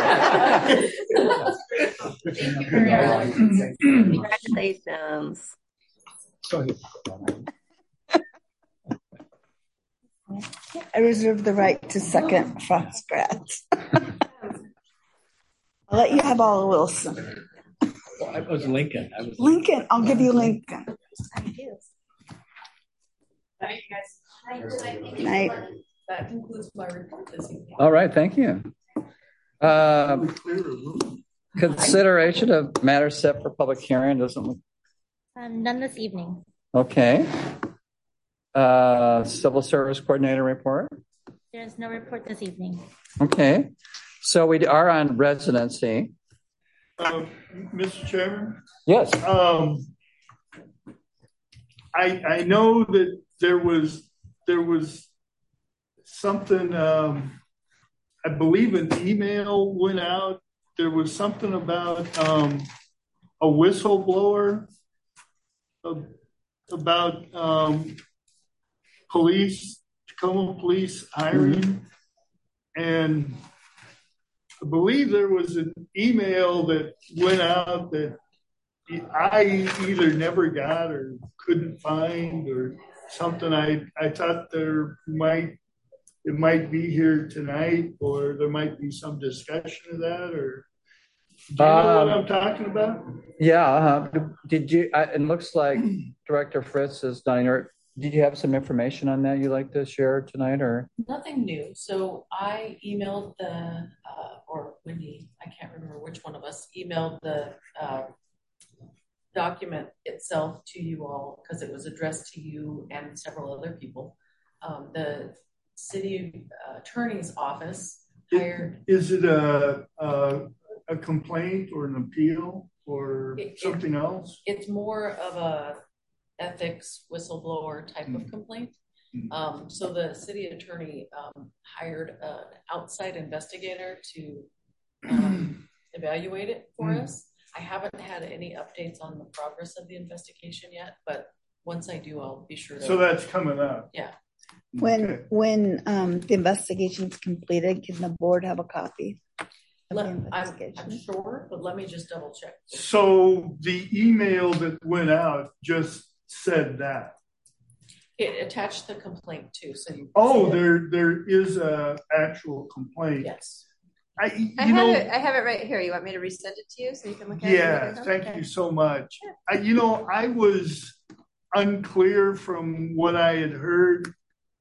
I will. Congratulations. I reserve the right to second Fox grads. I'll let you have all of Wilson. Well, I was Lincoln. I was Lincoln, I'll give you Lincoln. Thank you guys. Night. That concludes my report this evening. All right, thank you. Um, consideration of matters set for public hearing doesn't look Um, none this evening. okay. Uh, civil service coordinator report. There is no report this evening. Okay, so we are on residency. Um, Mister Chairman? Yes. Um, I I know that there was there was something. Um, I believe an email went out. There was something about um, a whistleblower uh, about um, police, Tacoma police hiring, mm-hmm. and I believe there was an email that went out that I either never got or couldn't find or something. I, I thought there might, it might be here tonight, or there might be some discussion of that, or do you know Um, what I'm talking about? Yeah. Uh, did you? I, it looks like Director Fritz is done. Or did you have some information on that you'd like to share tonight, or? Nothing new. So I emailed the, uh, or Wendy, I can't remember which one of us, emailed the uh, document itself to you all because it was addressed to you and several other people. Um, the city uh, attorney's office hired. Is it a, a, a complaint or an appeal or it, something it, else? It's more of a ethics whistleblower type mm-hmm. of complaint. Mm-hmm. Um, so the city attorney um, hired an outside investigator to um, evaluate it for mm-hmm. us. I haven't had any updates on the progress of the investigation yet, but once I do, I'll be sure to. So that's coming up. Yeah. When okay. when um, the investigation's completed, can the board have a copy of let, the investigation? I'm, I'm sure, but let me just double check. So the email that went out just said that. It attached the complaint too, so you. Oh, there there is a actual complaint. Yes. I, you I have know, it. I have it right here. You want me to resend it to you so you can look at yeah, it? Yeah, thank okay. you so much. I, you know, I was unclear from what I had heard.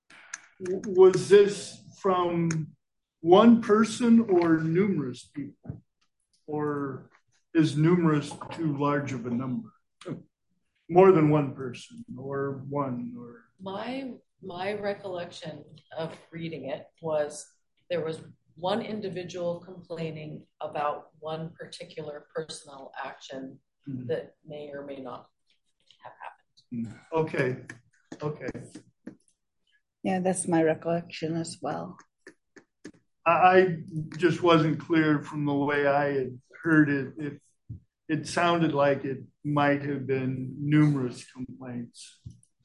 Was this from one person or numerous people, or is numerous too large of a number? More than one person, or one, or my my recollection of reading it was there was one individual complaining about one particular personnel action mm-hmm. that may or may not have happened. Okay. Okay. Yeah, that's my recollection as well. I just wasn't clear from the way I had heard it. If it sounded like it might have been numerous complaints.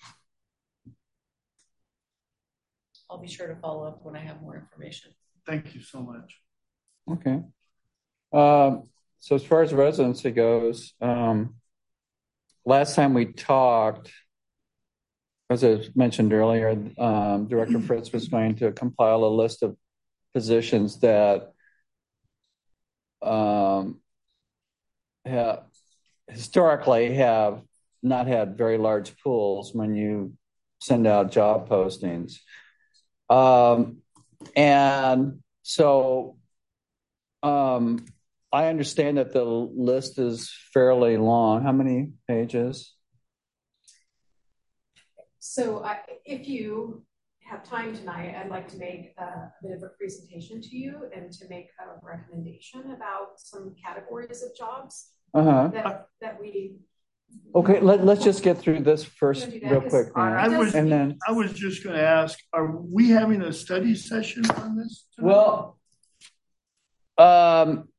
I'll be sure to follow up when I have more information. Thank you so much. Okay. Um, so as far as residency goes, um, last time we talked, as I mentioned earlier, um, Director Fritz was going to compile a list of positions that um, have historically have not had very large pools when you send out job postings. Um, and so um, I understand that the list is fairly long. How many pages? So I, if you have time tonight, I'd like to make a, a bit of a presentation to you and to make a recommendation about some categories of jobs uh-huh. that, that we... Okay, let, let's just get through this first real quick. I, I was, and then I was just going to ask, are we having a study session on this tonight? Well, um,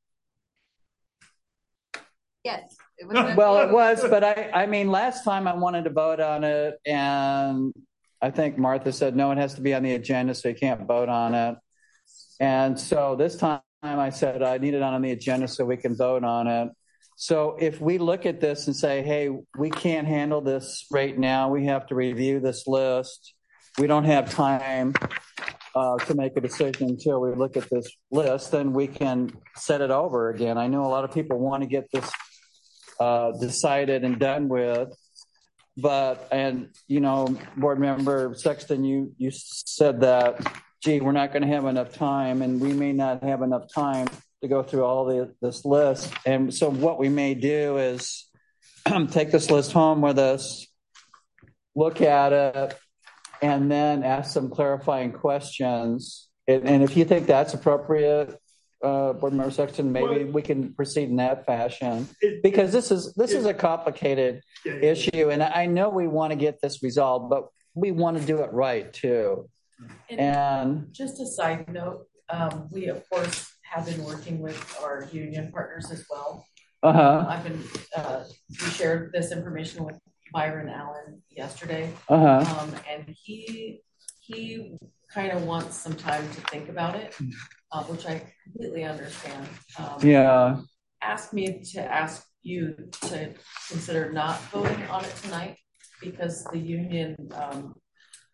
yes. It was well, it was, but I, I mean, last time I wanted to vote on it, and I think Martha said, no, it has to be on the agenda, so you can't vote on it. And so this time I said I need it on the agenda so we can vote on it. So if we look at this and say, hey, we can't handle this right now, we have to review this list, we don't have time uh, to make a decision until we look at this list, then we can set it over again. I know a lot of people want to get this uh, decided and done with, but, and, you know, board member Sexton, you, you said that, gee, we're not going to have enough time, and we may not have enough time to go through all the, this list. And so what we may do is take this list home with us, look at it, and then ask some clarifying questions. And, and if you think that's appropriate, uh, Board Member Sexton, maybe well, we can proceed in that fashion, because this is this it, is a complicated yeah, yeah, issue, yeah. and I know we want to get this resolved, but we want to do it right too. And, and just a side note, um, we of course have been working with our union partners as well. Uh-huh. I've been uh, we shared this information with Byron Allen yesterday, uh-huh. um, and he he kind of wants some time to think about it, uh, which I completely understand. Um, yeah. Asked me to ask you to consider not voting on it tonight because the union um,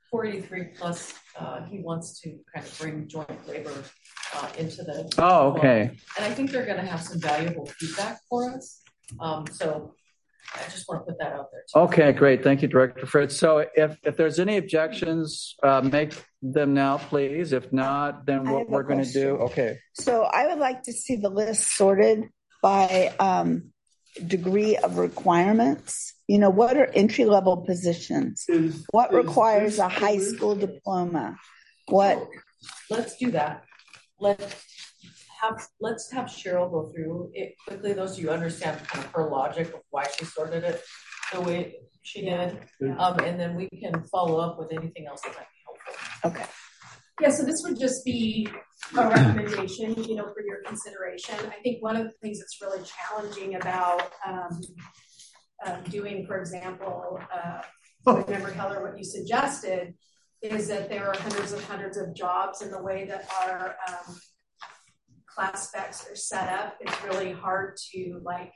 four eighty-three plus, uh, he wants to kind of bring joint labor uh, into the. Oh, okay. And I think they're going to have some valuable feedback for us. Um, so I just want to put that out there too. Okay, great. Thank you, Director Fritz. So if, if there's any objections, uh, make them now, please. If not, then what we're going to do. Okay. So I would like to see the list sorted by um, degree of requirements. You know, what are entry-level positions? Is, what is requires a high school diploma? What? Let's do that. Let's have let's have Cheryl go through it quickly. Those of you understand kind of her logic of why she sorted it the way she did, um, and then we can follow up with anything else that might be helpful. Okay. Yeah, so this would just be a recommendation, you know, for your consideration. I think one of the things that's really challenging about um, um, doing, for example, uh, Board Member Heller, what you suggested is that there are hundreds and hundreds of jobs, and the way that our um, class specs are set up, it's really hard to like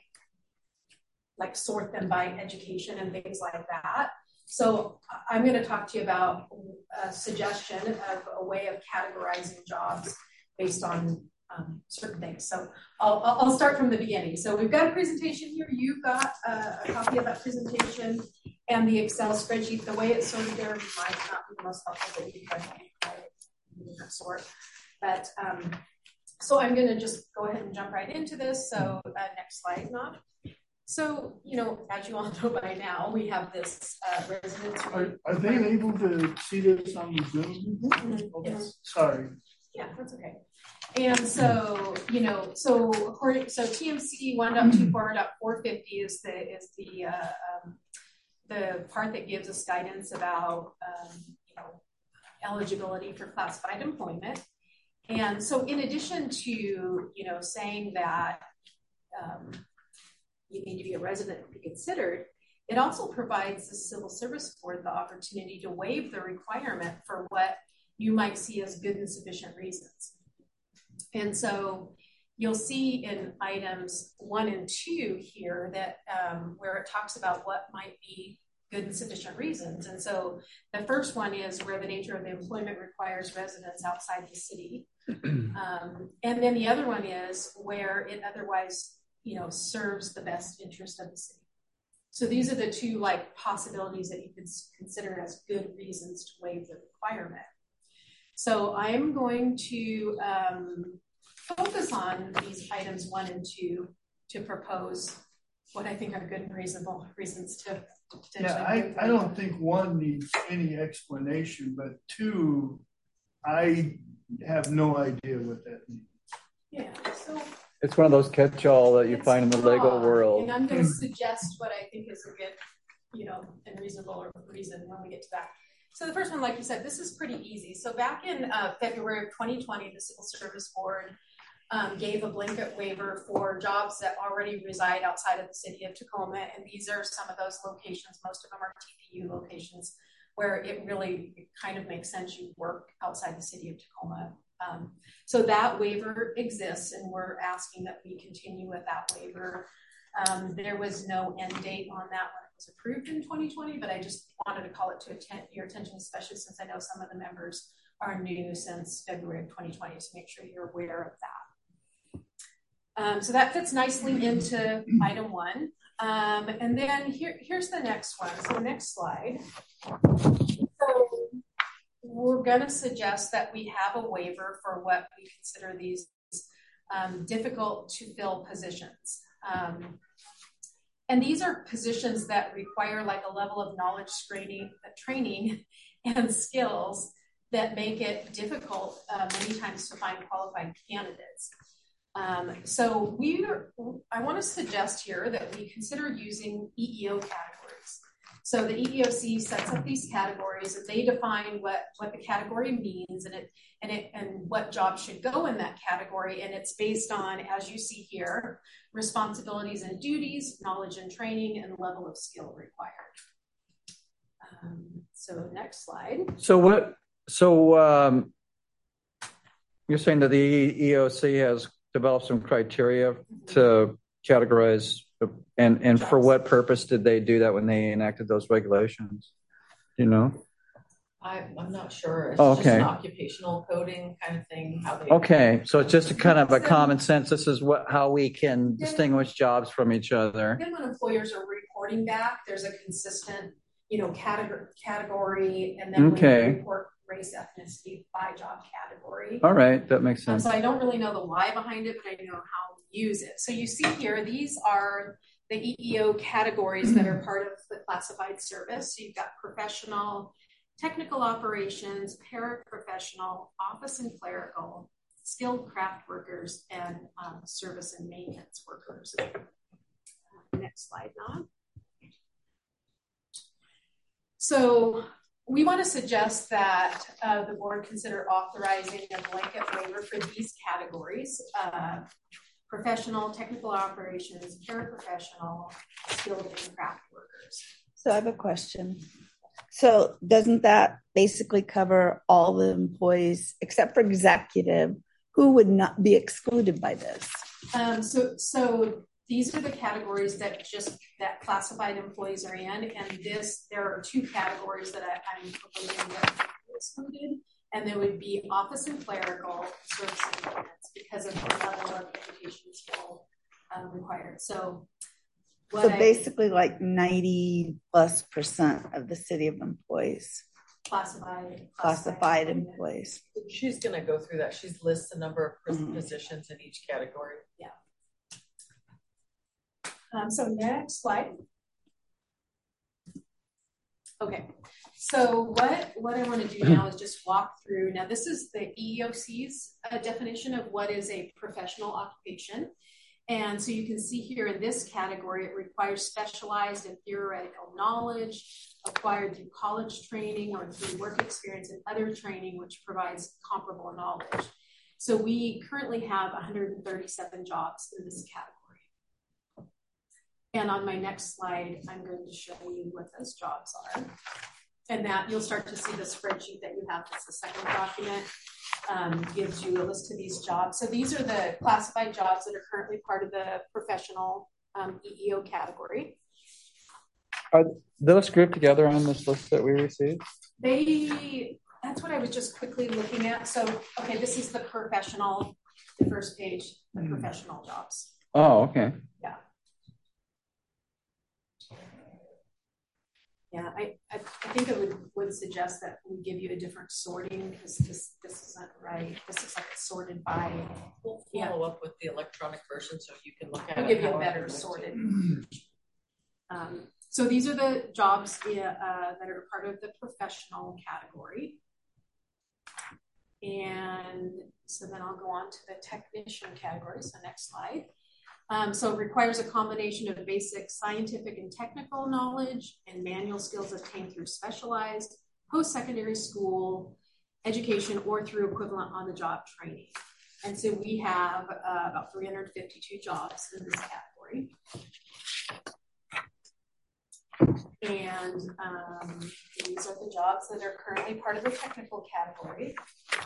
like sort them by education and things like that. So I'm going to talk to you about a suggestion of a way of categorizing jobs based on um, certain things. So I'll, I'll start from the beginning. So we've got a presentation here. You've got a, a copy of that presentation and the Excel spreadsheet. The way it's sorted there might not be the most helpful, but you can try a different sort. But um, so I'm going to just go ahead and jump right into this. So uh, next slide, Nav. So, you know, as you all know by now, we have this uh, residence. Are, are they able to see this on the Zoom? Mm-hmm. Okay. Yes. Sorry. Yeah, that's okay. And so, you know, so according, so T M C one point two four point four fifty is the is the uh, um, the part that gives us guidance about um, you know, eligibility for classified employment. And so, in addition to you know saying that um, you need to be a resident to be considered, it also provides the Civil Service Board the opportunity to waive the requirement for what you might see as good and sufficient reasons. And so you'll see in items one and two here that um, where it talks about what might be good and sufficient reasons. And so the first one is where the nature of the employment requires residence outside the city. Um, and then the other one is where it otherwise you know, serves the best interest of the city. So these are the two like possibilities that you could consider as good reasons to waive the requirement. So I'm going to um, focus on these items one and two to propose what I think are good and reasonable reasons to, to potentially. Yeah, I, I don't think one needs any explanation, but two, I have no idea what that means. Yeah, so it's one of those catch-all that you find in the Lego world. And I'm going to suggest what I think is a good, you know, and reasonable reason when we get to that. So the first one, like you said, this is pretty easy. So back in uh, February of twenty twenty, the Civil Service Board um, gave a blanket waiver for jobs that already reside outside of the city of Tacoma. And these are some of those locations. Most of them are T P U locations where it really kind of makes sense you work outside the city of Tacoma. Um, so that waiver exists, and we're asking that we continue with that waiver. Um, there was no end date on that when it was approved in twenty twenty, but I just wanted to call it to atten- your attention, especially since I know some of the members are new since February of twenty twenty, so make sure you're aware of that. Um, so that fits nicely into item one. Um, and then here, here's the next one. So the next slide. So we're going to suggest that we have a waiver for what we consider these um, difficult to fill positions. Um, and these are positions that require like a level of knowledge training, training and skills that make it difficult uh, many times to find qualified candidates. Um, so we are, I want to suggest here that we consider using E E O categories. So the E E O C sets up these categories, and they define what, what the category means and it and it and what jobs should go in that category. And it's based on, as you see here, responsibilities and duties, knowledge and training, and level of skill required. Um, so next slide. So what? So um, you're saying that the E E O C has developed some criteria mm-hmm. to categorize. And and for what purpose did they do that when they enacted those regulations? You know? I, I'm not sure. It's Oh, just okay. an occupational coding kind of thing. How they Okay, so it's just a kind of a common sense. This is what how we can distinguish jobs from each other. Then when employers are reporting back, there's a consistent, you know, category, category and then Okay. when they report race, ethnicity by job category. All right, that makes Um, sense. so I don't really know the why behind it, but I know how we use it. So you see here, these are the E E O categories that are part of the classified service. So you've got professional, technical operations, paraprofessional, office and clerical, skilled craft workers, and um, service and maintenance workers. Next slide, Don. So we want to suggest that uh, the board consider authorizing a blanket waiver for these categories: uh, professional, technical operations, paraprofessional, skilled and craft workers. So I have a question. So doesn't that basically cover all the employees except for executive who would not be excluded by this? Um, so, so these are the categories that just that classified employees are in, and this there are two categories that I, I'm proposing that are excluded, and there would be office and clerical, service and maintenance because of the level of education skill um, required. So. So basically I, like ninety plus percent of the city of employees. Classified. Classified, classified employees. She's going to go through that. She's lists the number of Mm-hmm. positions in each category. Yeah. Um, so next slide. Okay. So what, what I want to do now is just walk through. Now this is the E E O C's uh, definition of what is a professional occupation. And so you can see here in this category, it requires specialized and theoretical knowledge acquired through college training or through work experience and other training, which provides comparable knowledge. So we currently have one hundred thirty-seven jobs in this category. And on my next slide, I'm going to show you what those jobs are. And that you'll start to see the spreadsheet that you have. That's the second document. Um, gives you a list of these jobs. So these are the classified jobs that are currently part of the professional um, E E O category. Are those grouped together on this list that we received? They, that's what I was just quickly looking at. So, okay, this is the professional, the first page, the mm. professional jobs. Oh, okay. Yeah. Yeah, I, I, I think I would, would suggest that we give you a different sorting because this this isn't right. This is like sorted by. We'll follow yeah. up with the electronic version so you can look at we'll it. We'll give you a better sorted. um, so these are the jobs uh, that are part of the professional category. And so then I'll go on to the technician category. So next slide. Um, so it requires a combination of basic scientific and technical knowledge and manual skills obtained through specialized post-secondary school education or through equivalent on-the-job training. And so we have uh, about three hundred fifty-two jobs in this category. And um, these are the jobs that are currently part of the technical category.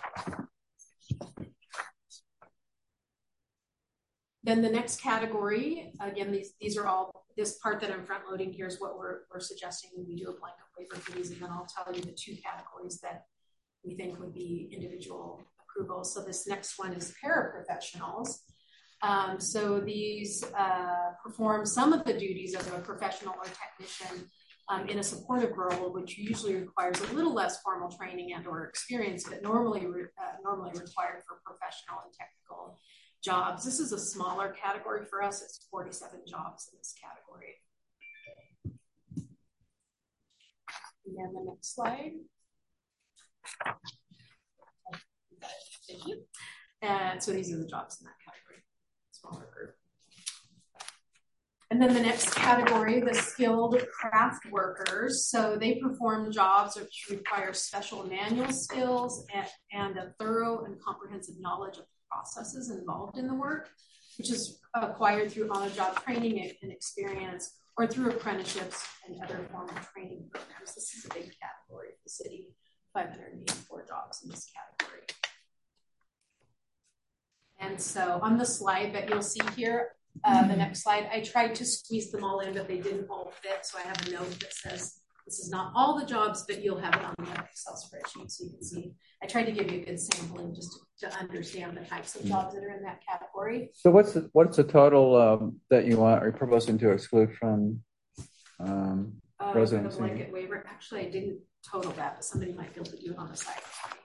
Then the next category, again, these, these are all, this part that I'm front loading here is what we're, we're suggesting we do a blanket waiver for these, and then I'll tell you the two categories that we think would be individual approval. So this next one is paraprofessionals. Um, so these uh, perform some of the duties of a professional or technician um, in a supportive role, which usually requires a little less formal training and or experience, but normally, re uh, normally required for professional and technical jobs. This is a smaller category for us. It's forty-seven jobs in this category. And then the next slide. Thank you. And so these are the jobs in that category, smaller group. And then the next category, the skilled craft workers. So they perform jobs which require special manual skills and, and a thorough and comprehensive knowledge of processes involved in the work, which is acquired through on-the-job training and experience or through apprenticeships and other formal training programs. This is a big category for the city, five hundred eighty-four jobs in this category. And so on the slide that you'll see here, uh, the next slide, I tried to squeeze them all in, but they didn't all fit. So I have a note that says This is not all the jobs, but you'll have it on the Excel spreadsheet so you can see. I tried to give you a good sampling just to, to understand the types of jobs that are in that category. So what's the, what's the total um, that you want, are you proposing to exclude from um, uh, residency? For the blanket waiver, actually, I didn't total that, but somebody might be able to do it on the side.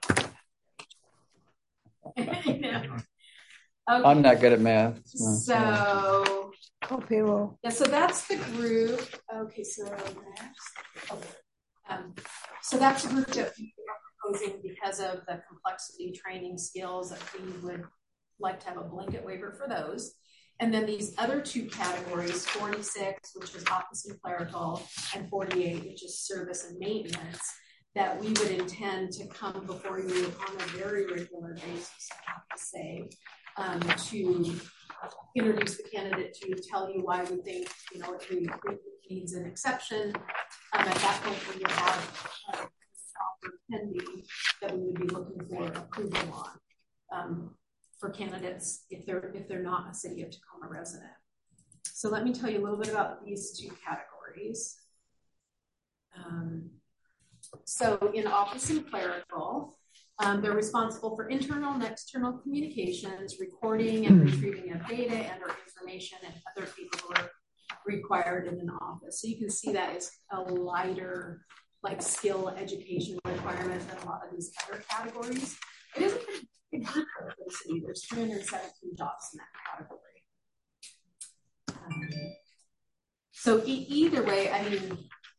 Yeah. Okay. I'm not good at math. So, oh, payroll. Yeah, so that's the group. Okay, so next. Okay. Um, so that's the group that we are proposing because of the complexity, training, skills, that we would like to have a blanket waiver for those. And then these other two categories, forty-six, which is office and clerical, and forty-eight, which is service and maintenance, that we would intend to come before you on a very regular basis, I have to say, um, to introduce the candidate, to tell you why we think, you know, it really needs an exception. Um, at that point, we would have uh, an offer pending that we would be looking for approval on um, for candidates if they're if they're not a City of Tacoma resident. So let me tell you a little bit about these two categories. Um, So in office and clerical, um, they're responsible for internal and external communications, recording and retrieving of data and or information and other paperwork required in an office. So you can see that is a lighter, like skill education requirement than a lot of these other categories. It is a pretty big group for the city. There's three hundred seventeen jobs in that category. Um, so e- either way, I mean,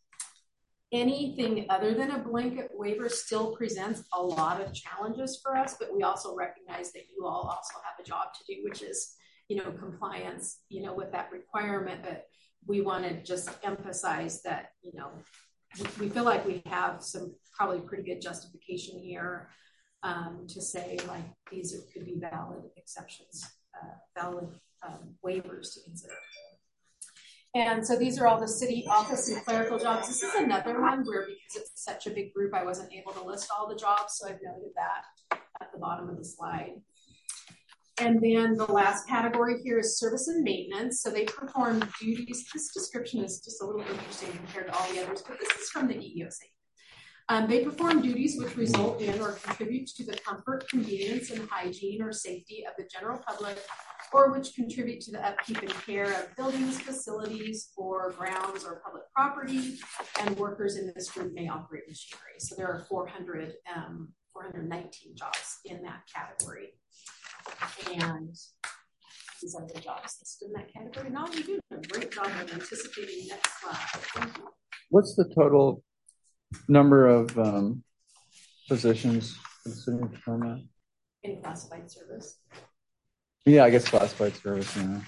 anything other than a blanket waiver still presents a lot of challenges for us, but we also recognize that you all also have a job to do, which is, you know, compliance, you know, with that requirement. But we want to just emphasize that, you know, we feel like we have some probably pretty good justification here um, to say like these could be valid exceptions, uh, valid um, waivers to consider. And so these are all the city office and clerical jobs. This is another one where, because it's such a big group, I wasn't able to list all the jobs. So I've noted that at the bottom of the slide. And then the last category here is service and maintenance. So they perform duties. This description is just a little interesting compared to all the others, but this is from the E E O C. Um, they perform duties which result in or contribute to the comfort, convenience, and hygiene or safety of the general public, or which contribute to the upkeep and care of buildings, facilities, or grounds or public property, and workers in this group may operate machinery. So there are four hundred, um, four hundred nineteen jobs in that category. And these are the jobs listed in that category. Now we do a great job of anticipating next slide. What's the total number of um, positions for the City of Tacoma? In classified service. Yeah, I guess classified service. Yeah.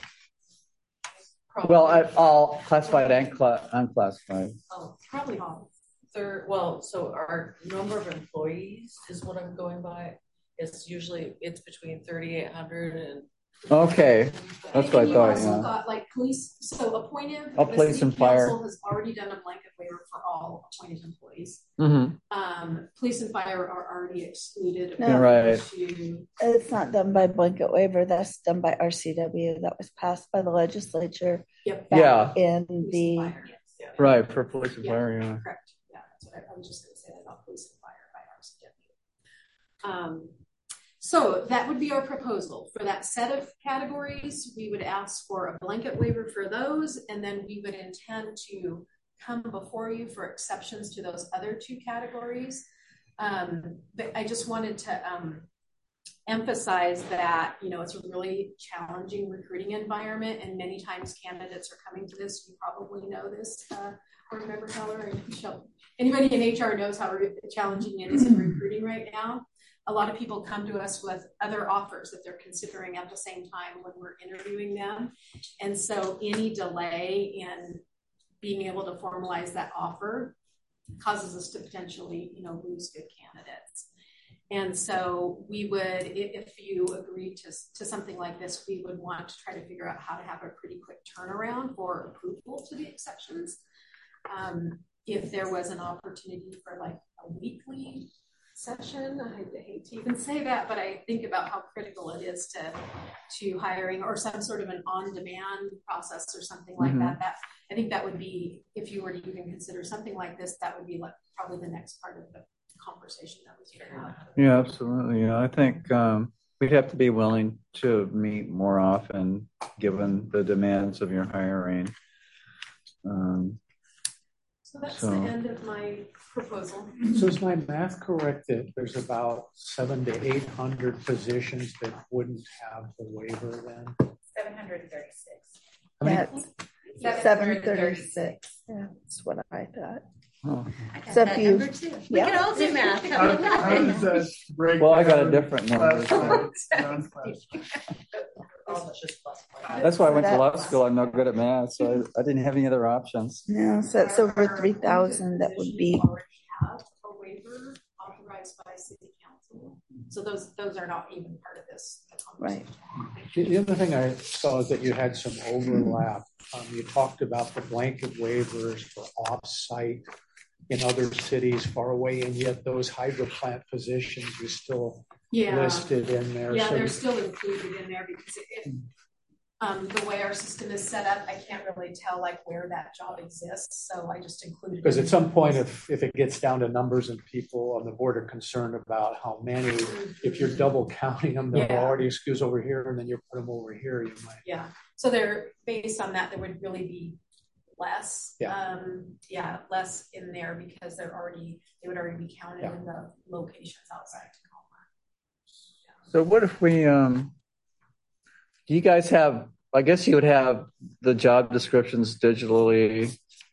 Well, I, all classified and cla- unclassified. Oh, probably all. Third, well, so our number of employees is what I'm going by. It's usually it's between thirty-eight hundred and. Okay, that's what I thought. Also Yeah. got like police, so appointed. Oh, the police city and fire. council has already done a blanket waiver for all appointed employees. Mm-hmm. Um, police and fire are already excluded. No, right. To, it's not done by blanket waiver. That's done by R C W. That was passed by the legislature. Yep. Back Yeah. in police the and fire, yes. Yeah. Right, for police and Yeah, fire. Yeah. correct. Yeah, that's what I, I was just going to say that about police and fire by R C W. Um, So that would be our proposal. For that set of categories, we would ask for a blanket waiver for those, and then we would intend to come before you for exceptions to those other two categories. Um, but I just wanted to um, emphasize that, you know, it's a really challenging recruiting environment, and many times candidates are coming to this. You probably know this, uh, board member Heller and Michelle. Anybody in H R knows how challenging it is in recruiting right now. A lot of people come to us with other offers that they're considering at the same time when we're interviewing them. And so any delay in being able to formalize that offer causes us to potentially, you know, lose good candidates. And so we would, if you agree to, to something like this, we would want to try to figure out how to have a pretty quick turnaround for approval to the exceptions. Um, if there was an opportunity for like a weekly session. I hate to even say that, but I think about how critical it is to to hiring or some sort of an on-demand process or something like mm-hmm. that. That I think that would be, if you were to even consider something like this, that would be like probably the next part of the conversation that was here. Yeah, absolutely. Yeah, I think um, we'd have to be willing to meet more often, given the demands of your hiring. Um, so that's so. the end of my proposal. So is my math correct that there's about seven to eight hundred positions that wouldn't have the waiver then? Seven hundred thirty-six. I mean, that's seven thirty-six. Yeah, that's what I thought. Oh. I got So that if you, number too. We yeah. can all do math. How, how does that break well, I got a down different number. class, non-class? That's why I went to law school. I'm not good at math, so I, I didn't have any other options. Yeah, so it's over three thousand. That would be. Already have a waiver authorized by city council, so those those are not even part of this right. The other thing I saw is that you had some overlap. Um, you talked about the blanket waivers for off-site in other cities far away, and yet those hydro plant positions you still yeah. listed in there. Yeah, so they're still included in there because it, um, the way our system is set up, I can't really tell like where that job exists, so I just included. Because at some point, if if it gets down to numbers and people on the board are concerned about how many, if you're double counting them, they'll yeah. already excuse over here, and then you put them over here, you might. Yeah. So they're based on that. There would really be less. Yeah. Um, yeah, less in there because they're already they would already be counted yeah. in the locations outside Tacoma. Yeah. So what if we um. Do you guys have, I guess you would have the job descriptions digitally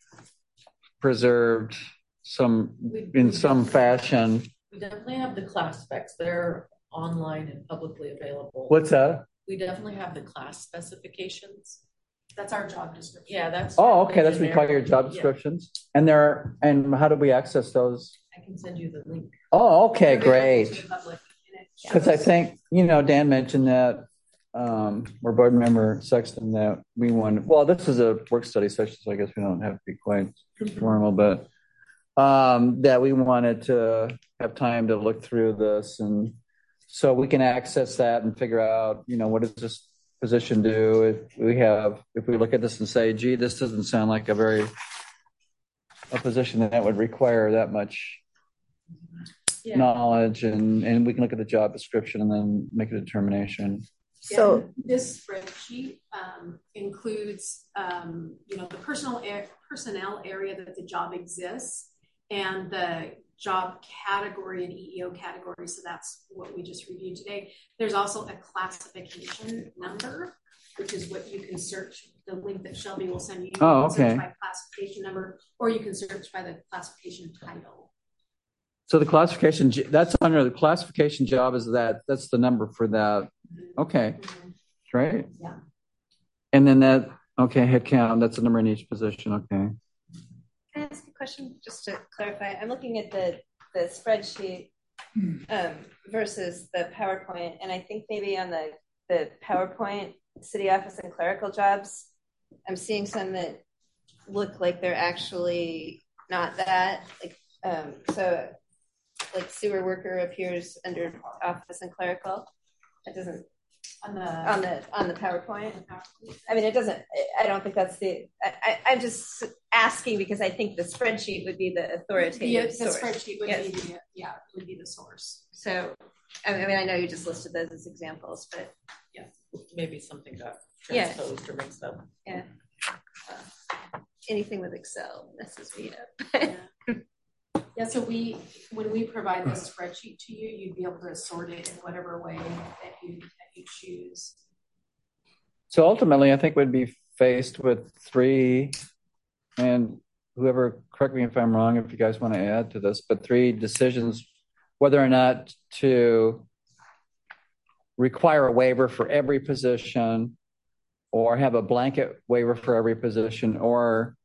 preserved some we, in we some fashion? We definitely have the class specs. They're online and publicly available. What's that? We definitely have the class specifications. That's our job description. Yeah, that's. Oh, okay. That's what you call your job descriptions. Yeah. And there, and how do we access those? I can send you the link. Oh, okay, great. Because I think, you know, Dan mentioned that. Um, or board member Sexton that we want. Well, this is a work study session, so I guess we don't have to be quite formal, but um, that we wanted to have time to look through this, and so we can access that and figure out, you know, what does this position do? If we have, if we look at this and say, gee, this doesn't sound like a very a position that would require that much yeah. knowledge, and and we can look at the job description and then make a determination. So and this spreadsheet um, includes, um, you know, the personal air, personnel area that the job exists and the job category and E E O category. So that's what we just reviewed today. There's also a classification number, which is what you can search. The link that Shelby will send you. You oh, can okay. search by classification number, or you can search by the classification title. So the classification, that's under the classification job is that, that's the number for that. Okay. Mm-hmm. Right. Yeah. And then that, okay, head count, that's the number in each position. Okay. Can I ask a question just to clarify? I'm looking at the, the spreadsheet um, versus the PowerPoint. And I think maybe on the, the PowerPoint city office and clerical jobs, I'm seeing some that look like they're actually not that. Like, um, so like sewer worker appears under office and clerical. It doesn't on the on the on the PowerPoint. I mean, it doesn't. I don't think that's the. I, I'm just asking because I think the spreadsheet would be the authoritative yeah, the source. spreadsheet would yes. be the, yeah would be the source. So, I mean, I know you just listed those as examples, but yeah, maybe something got transposed yeah. or mixed up. Yeah. Uh, anything with Excel messes me up. yeah. Yeah, so we, when we provide this spreadsheet to you, you'd be able to sort it in whatever way that you that you choose. So ultimately, I think we'd be faced with three, and whoever, correct me if I'm wrong, if you guys want to add to this, but three decisions, whether or not to require a waiver for every position, or have a blanket waiver for every position, or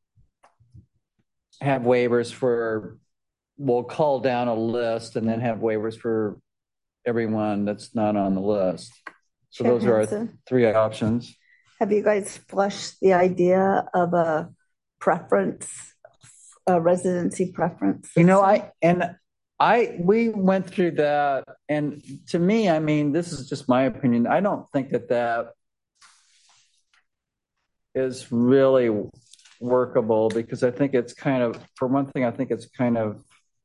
have waivers for. We'll call down a list and then have waivers for everyone that's not on the list. So Chair those Hansen, are our three options. Have you guys flushed the idea of a preference, a residency preference system? You know, I and I we went through that, and to me, I mean, this is just my opinion. I don't think that that is really workable because I think it's kind of, for one thing, I think it's kind of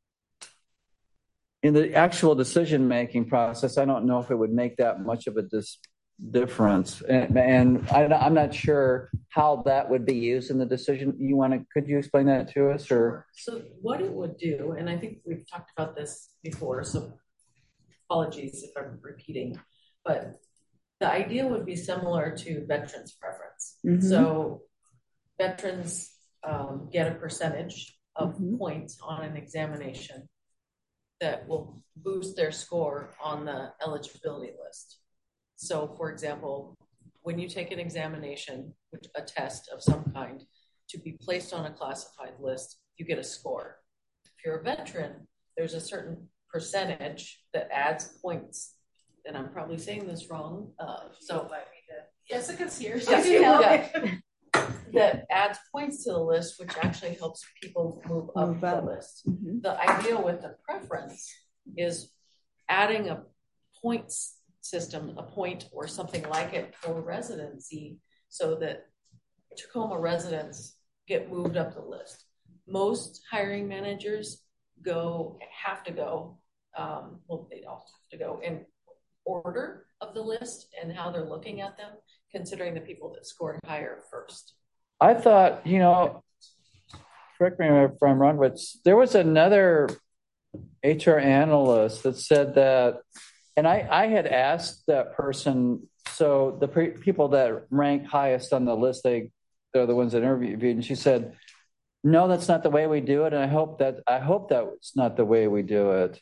in the actual decision making process. I don't know if it would make that much of a dis- difference, and, and I, I'm not sure how that would be used in the decision. You want to? Could you explain that to us, or? So what it would do, and I think we've talked about this before, so apologies if I'm repeating, but the idea would be similar to veterans preference. Mm-hmm. So veterans um, get a percentage of mm-hmm. points on an examination that will boost their score on the eligibility list. So, for example, when you take an examination, which a test of some kind, to be placed on a classified list, you get a score. If you're a veteran, there's a certain percentage that adds points. And I'm probably saying this wrong. Uh, so Jessica's here. Yes, yeah, that adds points to the list, which actually helps people move up move the list. Mm-hmm. The idea with the preference is adding a points system, a point or something like it for residency, so that Tacoma residents get moved up the list. Most hiring managers go have to go. Um, well, they all have to go in order of the list and how they're looking at them, considering the people that scored higher first. I thought, you know, correct me if I'm wrong, but there was another H R analyst that said that, and I, I had asked that person, so the pre- people that rank highest on the list, they, they're the ones that interviewed, and she said, no, that's not the way we do it, and I hope that I hope that's not the way we do it.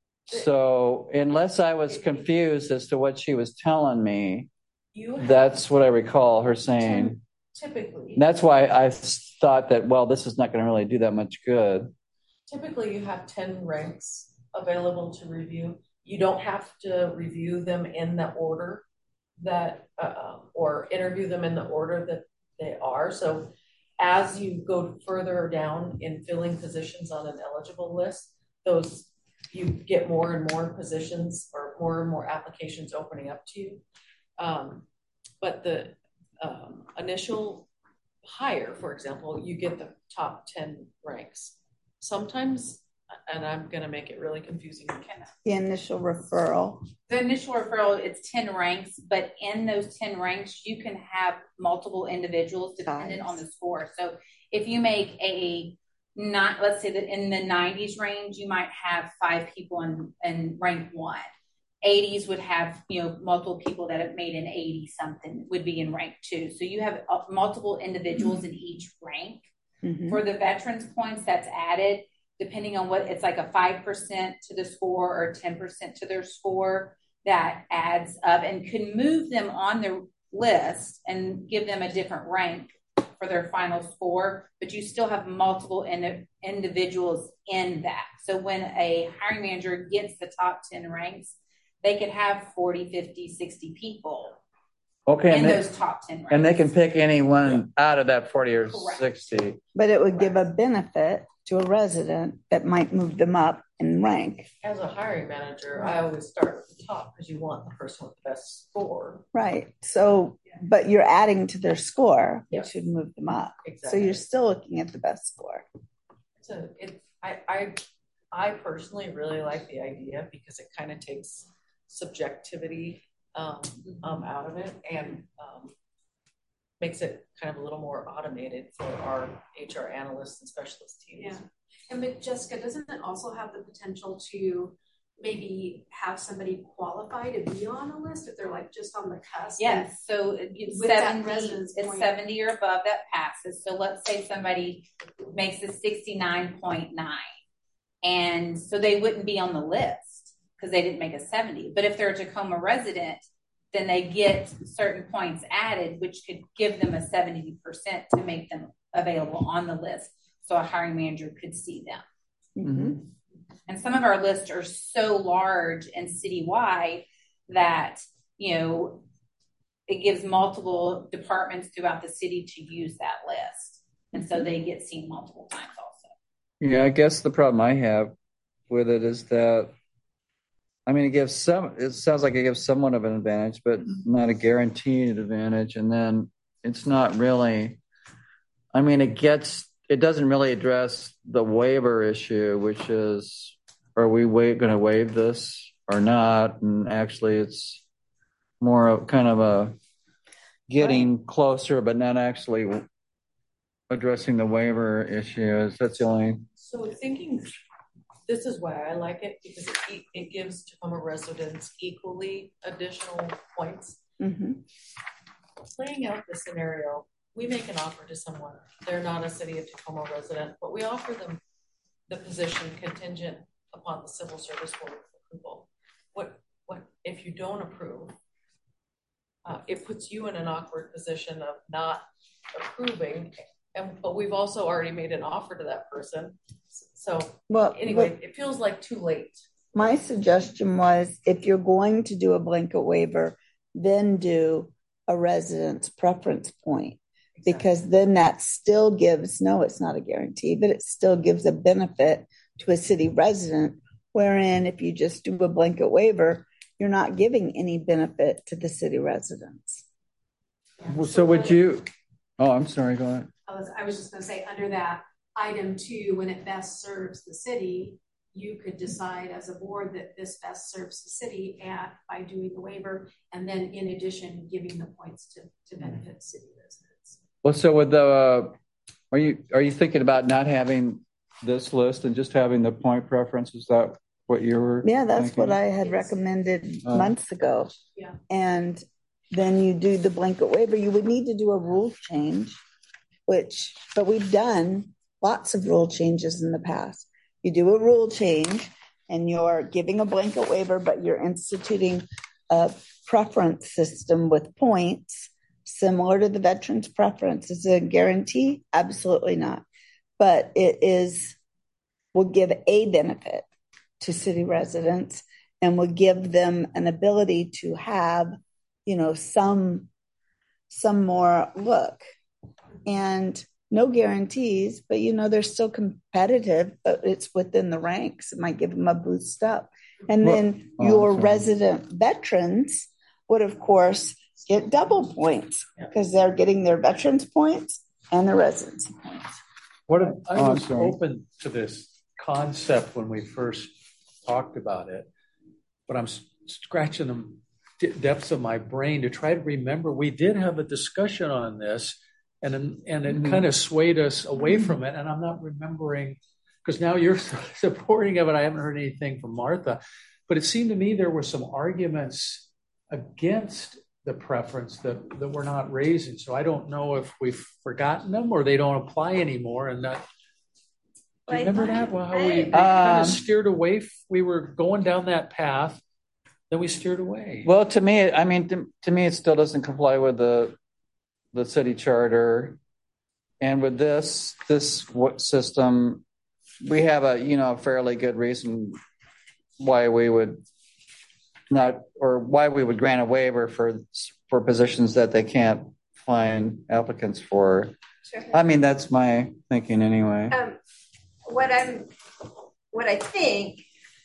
So unless I was confused as to what she was telling me, that's what I recall her saying. Typically. And that's why I thought that, well, this is not going to really do that much good. Typically, you have ten ranks available to review. You don't have to review them in the order that, uh, or interview them in the order that they are. So as you go further down in filling positions on an eligible list, those you get more and more positions or more and more applications opening up to you. Um, but the um, initial hire, for example, you get the top ten ranks. Sometimes, and I'm going to make it really confusing. The initial referral. The initial referral, it's ten ranks, but in those ten ranks, you can have multiple individuals dependent nice. on the score. So if you make a not, let's say that in the nineties range, you might have five people in, in rank one. eighties would have, you know, multiple people that have made an eighty something would be in rank two. So you have uh, multiple individuals mm-hmm. in each rank. Mm-hmm. For the veterans points that's added, depending on what it's like a five percent to the score or ten percent to their score, that adds up and can move them on their list and give them a different rank for their final score, but you still have multiple in, individuals in that. So when a hiring manager gets the top ten ranks, they could have forty, fifty, sixty people okay, in they, those top ten ranks. And they can pick anyone yeah. out of that forty or Correct. sixty. But it would give a benefit to a resident that might move them up in rank. As a hiring manager, I always start at the top because you want the person with the best score. Right. So, but you're adding to their score, which yeah. should move them up. Exactly. So you're still looking at the best score. So it, I, I, I personally really like the idea because it kind of takes subjectivity um, um, out of it and um, makes it kind of a little more automated for our H R analysts and specialist teams. Yeah. And but Jessica, doesn't it also have the potential to maybe have somebody qualify to be on a list if they're like just on the cusp? Yes. So it's seventy, it's seventy or above that passes. So let's say somebody makes a sixty-nine point nine. And so they wouldn't be on the list because they didn't make a seventy. But if they're a Tacoma resident, then they get certain points added, which could give them a seventy percent to make them available on the list. So a hiring manager could see them. Mm-hmm. And some of our lists are so large and citywide that, you know, it gives multiple departments throughout the city to use that list. And so they get seen multiple times also. Yeah, I guess the problem I have with it is that, I mean, it gives some, it sounds like it gives somewhat of an advantage, but not a guaranteed advantage. And then it's not really, I mean, it gets, it doesn't really address the waiver issue, which is, are we wa- going to waive this or not? And actually, it's more of kind of a getting right. closer, but not actually addressing the waiver issue. That's the only. So thinking, this is why I like it, because it, it gives Tacoma residents equally additional points. Mm-hmm. Playing out the scenario, we make an offer to someone. They're not a City of Tacoma resident, but we offer them the position contingent upon the Civil Service Board approval. What, what if you don't approve? Uh, it puts you in an awkward position of not approving, and but we've also already made an offer to that person. So well, anyway, it feels like too late. My suggestion was, if you're going to do a blanket waiver, then do a residence preference point. Exactly. Because then that still gives, no, it's not a guarantee, but it still gives a benefit to a city resident, wherein if you just do a blanket waiver, you're not giving any benefit to the city residents. Yeah. Well, so would you, oh, I'm sorry, go ahead. I was, I was just going to say, under that item two, when it best serves the city, you could decide as a board that this best serves the city at by doing the waiver, and then in addition, giving the points to, to benefit city residents. Well, so with the, uh, are you are you thinking about not having this list and just having the point preference? Is that what you were Yeah, that's thinking? what I had recommended uh, months ago. Yeah. And then you do the blanket waiver. You would need to do a rule change, which, but we've done lots of rule changes in the past. You do a rule change and you're giving a blanket waiver, but you're instituting a preference system with points similar to the veterans preference. Is it a guarantee? Absolutely not. But it is, will give a benefit to city residents and will give them an ability to have, you know, some, some more look. And no guarantees, but you know, they're still competitive, but it's within the ranks. It might give them a boost up. And well, then oh, your sorry. resident veterans would, of course, get double points because they're getting their veterans points and their residency points. What if, I oh, was open to this concept when we first talked about it, but I'm scratching the d- depths of my brain to try to remember. We did have a discussion on this. And and it mm-hmm. kind of swayed us away from it. And I'm not remembering, because now you're supporting of it. I haven't heard anything from Martha. But it seemed to me there were some arguments against the preference that, that we're not raising. So I don't know if we've forgotten them or they don't apply anymore. And that, do you remember that? Well, how we, we um, kind of steered away. We were going down that path. Then we steered away. Well, to me, I mean, to, to me, it still doesn't comply with the the city charter. And with this, this system, we have a, you know, a fairly good reason why we would not, or why we would grant a waiver for, for positions that they can't find applicants for. Sure. I mean, that's my thinking anyway. Um, what I'm, what I think,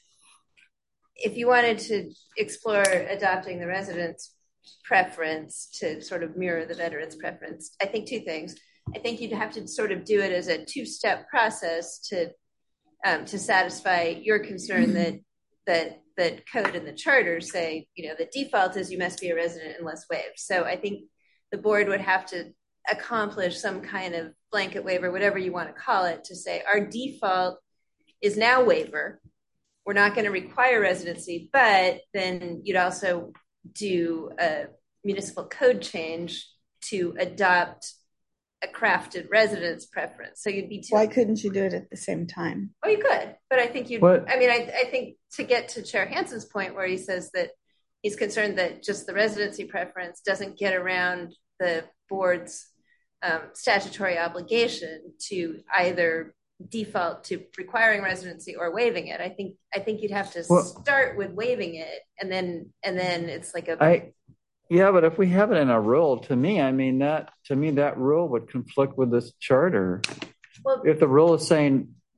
if you wanted to explore adopting the residents' preference to sort of mirror the veterans' preference, I think two things. I think you'd have to sort of do it as a two-step process to um, to satisfy your concern mm-hmm. that that that code and the charter say, you know, the default is you must be a resident unless waived. So I think the board would have to accomplish some kind of blanket waiver, whatever you want to call it, to say our default is now waiver. We're not going to require residency, but then you'd also do a municipal code change to adopt a crafted residence preference. So you'd be too- Why couldn't you do it at the same time? Oh, you could, but I think you'd, what? I mean, I, I think to get to Chair Hansen's point where he says that he's concerned that just the residency preference doesn't get around the board's um, statutory obligation to either default to requiring residency or waiving it. I think I think you'd have to well, start with waiving it, and then and then it's like a. I, yeah, but if we have it in a rule, to me, I mean that to me that rule would conflict with this charter. Well, if the rule is saying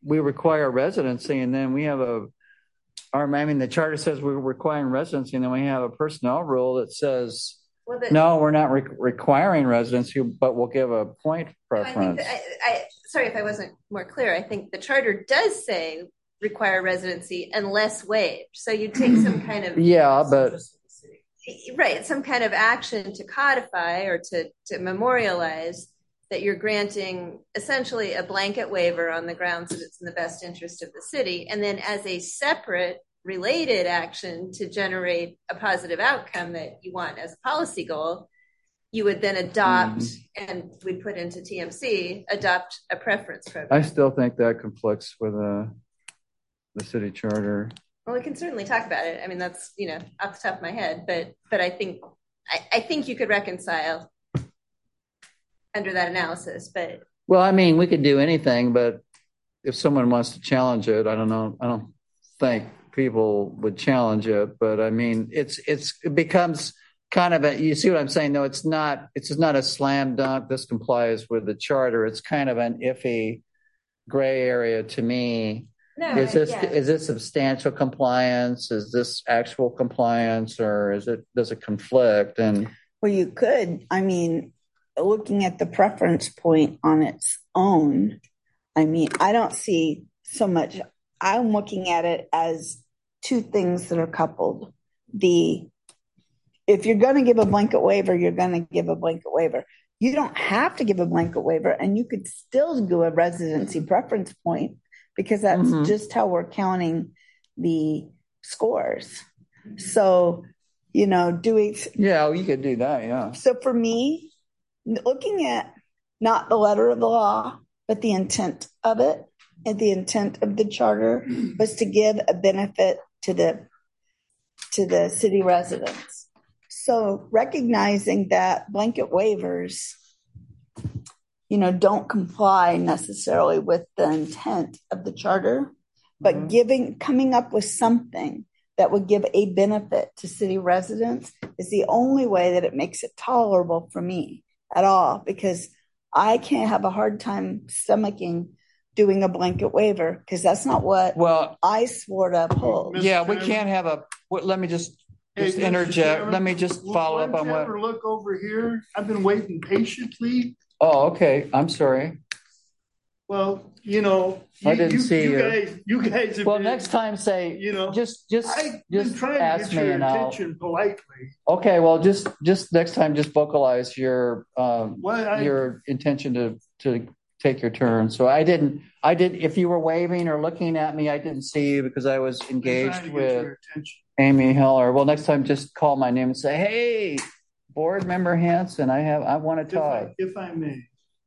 we require residency, and then we have a, our, I mean, the charter says we're requiring residency, and then we have a personnel rule that says, well, the, no, we're not re- requiring residency, but we'll give a point preference. No, I think that I, I, sorry if I wasn't more clear. I think the charter does say require residency unless waived. So you take some kind of yeah, but right, some kind of action to codify or to to memorialize that you're granting essentially a blanket waiver on the grounds that it's in the best interest of the city, and then as a separate related action to generate a positive outcome that you want as a policy goal, you would then adopt, mm-hmm. and we put into T M C, adopt a preference program. I still think that conflicts with uh, the city charter. Well, we can certainly talk about it. I mean, that's, you know, off the top of my head, but but I think I, I think you could reconcile under that analysis. But well, I mean, we could do anything, but if someone wants to challenge it, I don't know. I don't think people would challenge it, but I mean, it's it's it becomes kind of a, you see what I'm saying? No, it's not, it's not a slam dunk. This complies with the charter. It's kind of an iffy gray area to me. No, is this, yeah. is this substantial compliance? Is this actual compliance, or is it, does it conflict? And well, you could, I mean, looking at the preference point on its own, I mean, I don't see so much, I'm looking at it as two things that are coupled. The If you're going to give a blanket waiver, you're going to give a blanket waiver. You don't have to give a blanket waiver, and you could still do a residency preference point, because that's mm-hmm. just how we're counting the scores. So, you know, doing... Yeah, you could do that, yeah. So for me, looking at not the letter of the law, but the intent of it, and the intent of the charter was to give a benefit to the to the city residents. So recognizing that blanket waivers, you know, don't comply necessarily with the intent of the charter, but mm-hmm. giving, coming up with something that would give a benefit to city residents is the only way that it makes it tolerable for me at all, because I can't have a hard time stomaching doing a blanket waiver, because that's not what well, I swore to uphold. Yeah, we can't have a, let me just Just hey, interject. Chairman, let me just follow up on what. Look over here. I've been waiting patiently. Oh, okay. I'm sorry. Well, you know, you, I didn't you, see you. you. Guys, you guys. Have well, been, next time, say you know, just just I've just been trying ask to get me your and attention I'll. politely. Okay. Well, just just next time, just vocalize your um well, I, your intention to to take your turn. So I didn't. I did. If you were waving or looking at me, I didn't see you because I was engaged with Amy Heller. Well, next time, just call my name and say, "Hey, Board Member Hanson, I have, I want to talk." If I, if I may,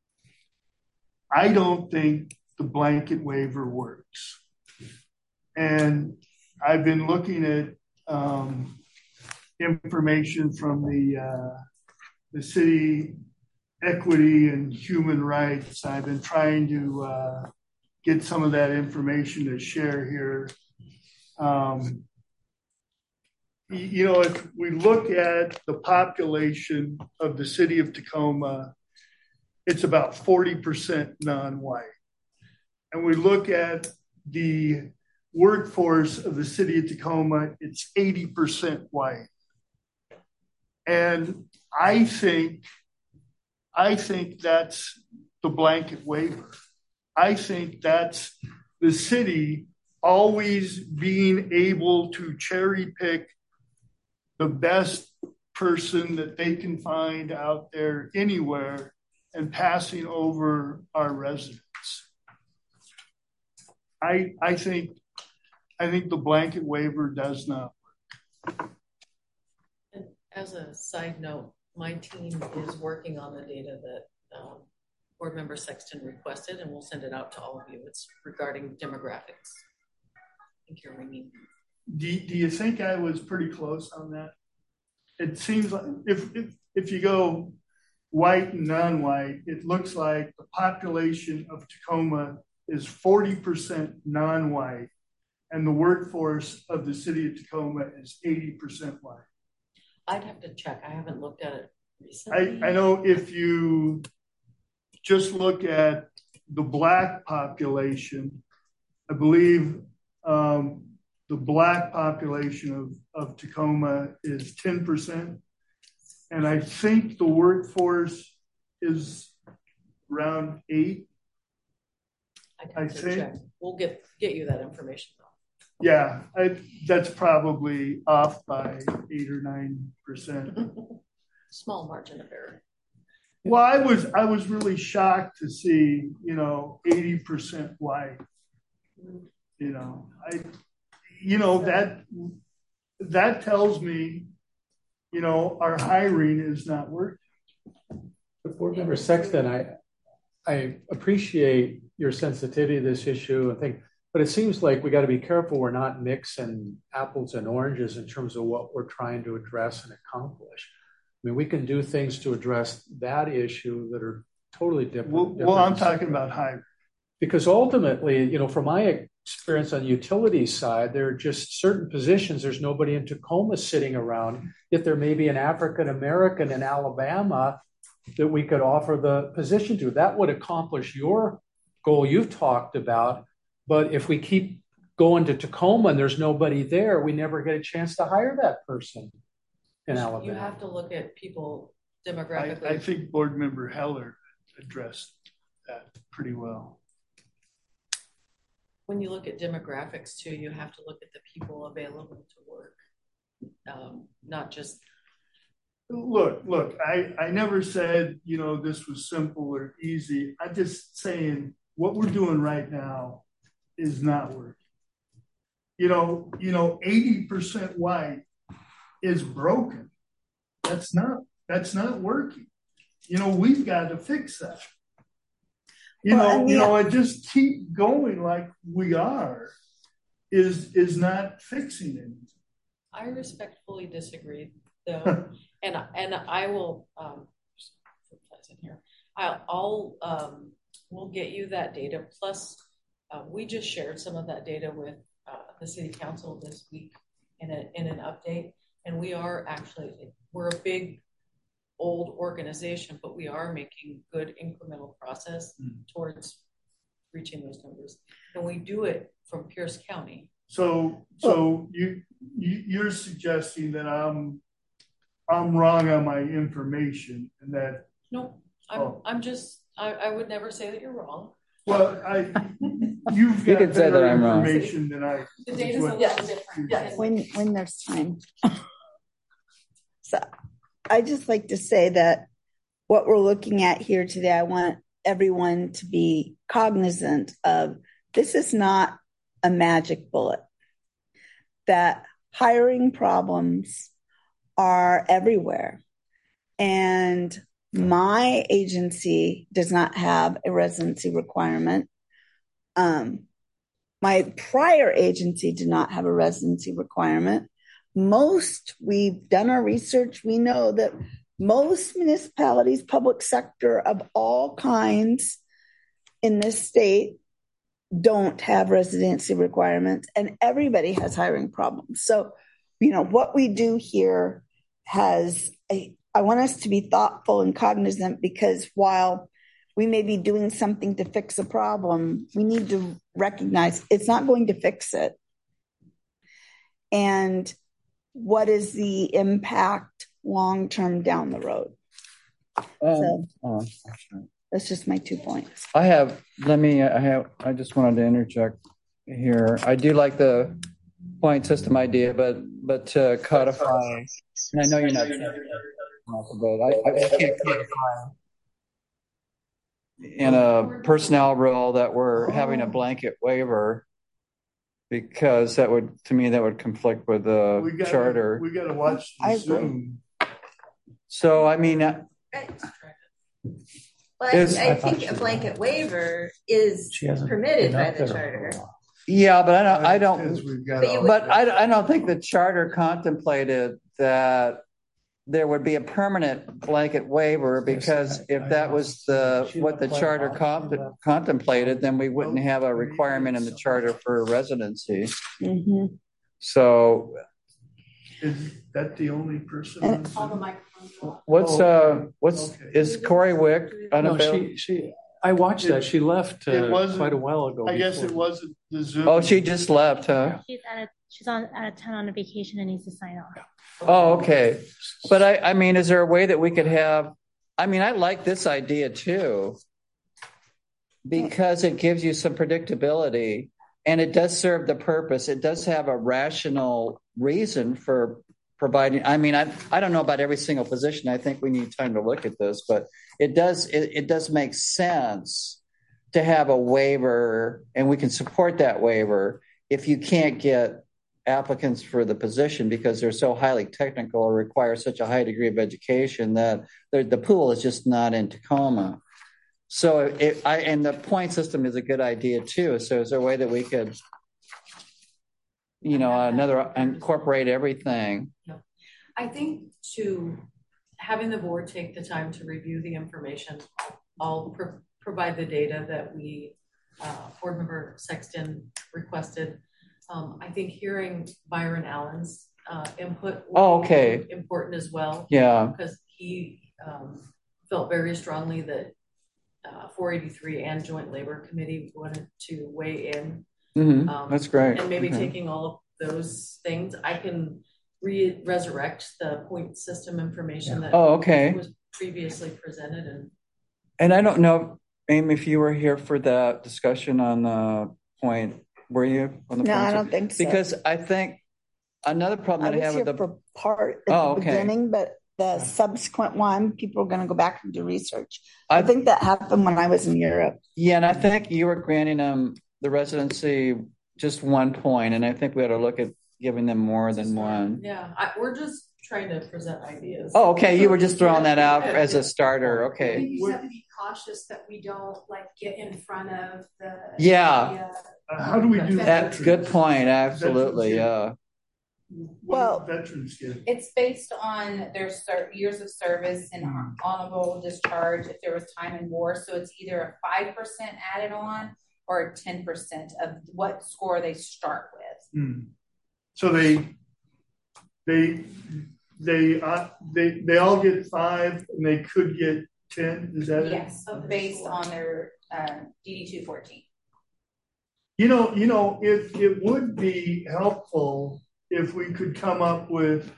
I don't think the blanket waiver works, and I've been looking at um, information from the uh, the city equity and human rights. I've been trying to uh, get some of that information to share here. Um, You know, if we look at the population of the city of Tacoma, it's about forty percent non-white. And we look at the workforce of the city of Tacoma, it's eighty percent white. And I think, I think that's the blanket waiver. I think that's the city always being able to cherry pick the best person that they can find out there anywhere and passing over our residents. I I think I think the blanket waiver does not work. And as a side note, my team is working on the data that um, Board Member Sexton requested, and we'll send it out to all of you. It's regarding demographics. I think you're ringing. Do, do you think I was pretty close on that? It seems like if, if if you go white and non-white, it looks like the population of Tacoma is forty percent non-white, and the workforce of the city of Tacoma is eighty percent white. I'd have to check. I haven't looked at it recently. I, I know if you just look at the black population, I believe um, the black population of, of Tacoma is ten percent. And I think the workforce is around eight. I, I think. Check. We'll get, get you that information though. Yeah, I, that's probably off by eight or nine percent. Small margin of error. Well, I was I was really shocked to see, you know, eighty percent white. You know, I, you know, that that tells me, you know, our hiring is not working. But Board Member Sexton, I I appreciate your sensitivity to this issue and think, but it seems like we got to be careful we're not mixing apples and oranges in terms of what we're trying to address and accomplish. I mean, we can do things to address that issue that are totally different. Well, different well I'm talking about hiring. Because ultimately, you know, from my experience on the utilities side, there are just certain positions. There's nobody in Tacoma sitting around. Yet there may be an African American in Alabama that we could offer the position to. That would accomplish your goal you've talked about. But if we keep going to Tacoma and there's nobody there, we never get a chance to hire that person in Alabama. You have to look at people demographically. I, I think Board Member Heller addressed that pretty well. When you look at demographics too, you have to look at the people available to work, um, not just. Look, look, I, I never said, you know, this was simple or easy. I'm just saying what we're doing right now is not working. You know, you know, eighty percent white is broken. That's not, that's not working. You know, we've got to fix that. You well, know, you know, and just keep going like we are is is not fixing anything. I respectfully disagree, though, and and I will. Um, in here, I'll, I'll um, we'll get you that data. Plus, uh, we just shared some of that data with uh, the City Council this week in a in an update, and we are actually we're a big old organization, but we are making good incremental process mm. towards reaching those numbers, and we do it from Pierce County. So, so oh. you, you you're suggesting that I'm I'm wrong on my information, and that no, I'm oh. I'm just I, I would never say that you're wrong. Well, I you've you got could say that I'm wrong. Information than I. The data's a little different. Yes. When when there's time. So. I just like to say that what we're looking at here today, I want everyone to be cognizant of this is not a magic bullet, that hiring problems are everywhere. And my agency does not have a residency requirement. Um, my prior agency did not have a residency requirement. Most, we've done our research, we know that most municipalities, public sector of all kinds in this state don't have residency requirements, and everybody has hiring problems. So, you know, what we do here has, a, I want us to be thoughtful and cognizant, because while we may be doing something to fix a problem, we need to recognize it's not going to fix it. And what is the impact long-term down the road? Um, so oh, that's just my two points. I have, let me, I have, I just wanted to interject here. I do like the point system idea, but, but to codify, and I know you're not, but I, I can't codify in a personnel role that we're having a blanket waiver, because that would, to me, that would conflict with the we gotta, charter. We got to watch the Zoom. So, I mean, uh, well, is, I, I think a blanket waiver is permitted by the charter. Yeah, but I don't. I don't. But, but I, I don't think the charter contemplated that there would be a permanent blanket waiver, because if that was the what the charter com- contemplated, then we wouldn't have a requirement in the charter for residency. Mm-hmm. So, is that the only person? On all the microphones. What's uh? What's okay. Is Corey Wick unavailable? No, she she I watched It- that. She left uh, it wasn't- quite a while ago. I guess before. it wasn't the Zoom. Oh, she just left, huh? She's out of she's on out of town on a vacation and needs to sign off. Oh, okay. But I, I mean, is there a way that we could have, I mean, I like this idea too, because it gives you some predictability and it does serve the purpose. It does have a rational reason for providing. I mean, I, I don't know about every single position. I think we need time to look at this, but it does, it, it does make sense to have a waiver, and we can support that waiver if you can't get applicants for the position because they're so highly technical or require such a high degree of education that the pool is just not in Tacoma. So it, I, and the point system is a good idea too. So is there a way that we could, you know, another incorporate everything? I think to having the board take the time to review the information, I'll pro- provide the data that we, uh, board member Sexton requested. Um, I think hearing Byron Allen's uh, input oh, okay. important as well. Yeah. Because he um, felt very strongly that uh, four eighty-three and Joint Labor Committee wanted to weigh in. Mm-hmm. Um, That's great. And maybe okay. taking all of those things, I can re- resurrect the point system information that oh, okay. was previously presented. And and I don't know, Amy, if you were here for that discussion on the point. Were you on the No, point? I don't think so. Because I think another problem I that I was have here with the for part at oh, the okay. beginning, but the subsequent one, people are going to go back and do research. I, I think that happened when I was in Europe. Yeah, and I think you were granting them the residency just one point, and I think we ought to look at giving them more than one. yeah, I, we're just trying to present ideas. Oh, okay. You were just throwing that out as a starter. Okay. We just have to be cautious that we don't like get in front of the yeah. The, uh, Uh, how do we do that? veterans? Good point. Absolutely. Yeah. Well, veterans get. It's based on their ser- years of service and honorable discharge if there was time in war. So it's either a five percent added on or a ten percent of what score they start with. Hmm. So they, they, they, uh, they, they all get five, and they could get ten. Is that yes, it? Based on their uh, D D two fourteen. You know, you know, it it would be helpful if we could come up with,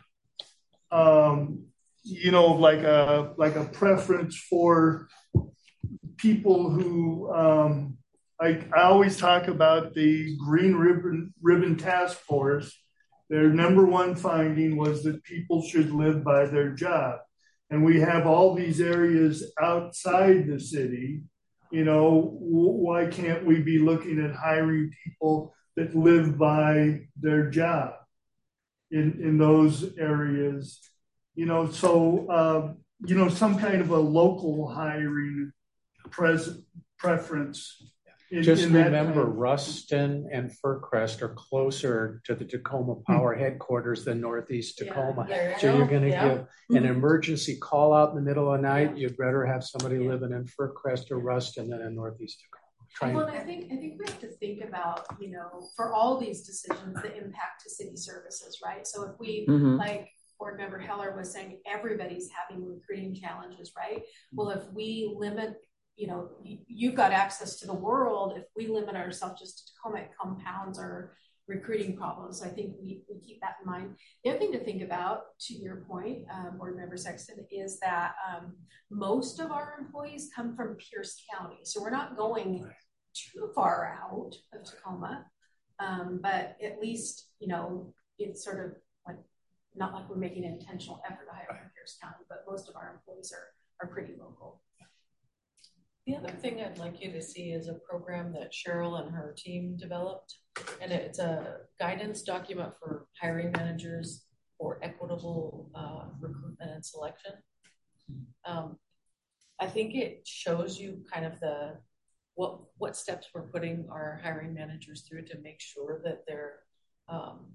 um, you know, like a like a preference for people who, um, I I always talk about the Green Ribbon Ribbon Task Force. Their number one finding was that people should live by their job, and we have all these areas outside the city. You know, why can't we be looking at hiring people that live by their job in, in those areas? You know, so, uh, you know, some kind of a local hiring pres- preference. In, Just in remember, kind of- Ruston and Fircrest are closer to the Tacoma Power headquarters than Northeast Tacoma. Yeah, so you're going to yeah. give an emergency call out in the middle of the night. You'd rather have somebody living in Fircrest or Ruston than in Northeast Tacoma. well, and I think I think we have to think about, you know, for all these decisions, the impact to city services, right? So if we Mhm. like Board Member Heller was saying, everybody's having recruiting challenges, right? Well, if we limit, you know, you've got access to the world. If we limit ourselves just to Tacoma, it compounds our recruiting problems. I think we, we keep that in mind. The other thing to think about, to your point, um, Board Member Sexton, is that um, most of our employees come from Pierce County. So we're not going too far out of Tacoma, um, but at least, you know, it's sort of like, not like we're making an intentional effort to hire from Pierce County, but most of our employees are, are pretty local. The other thing I'd like you to see is a program that Cheryl and her team developed, and it's a guidance document for hiring managers for equitable uh, recruitment and selection. Um, I think it shows you kind of the what what steps we're putting our hiring managers through to make sure that they're um,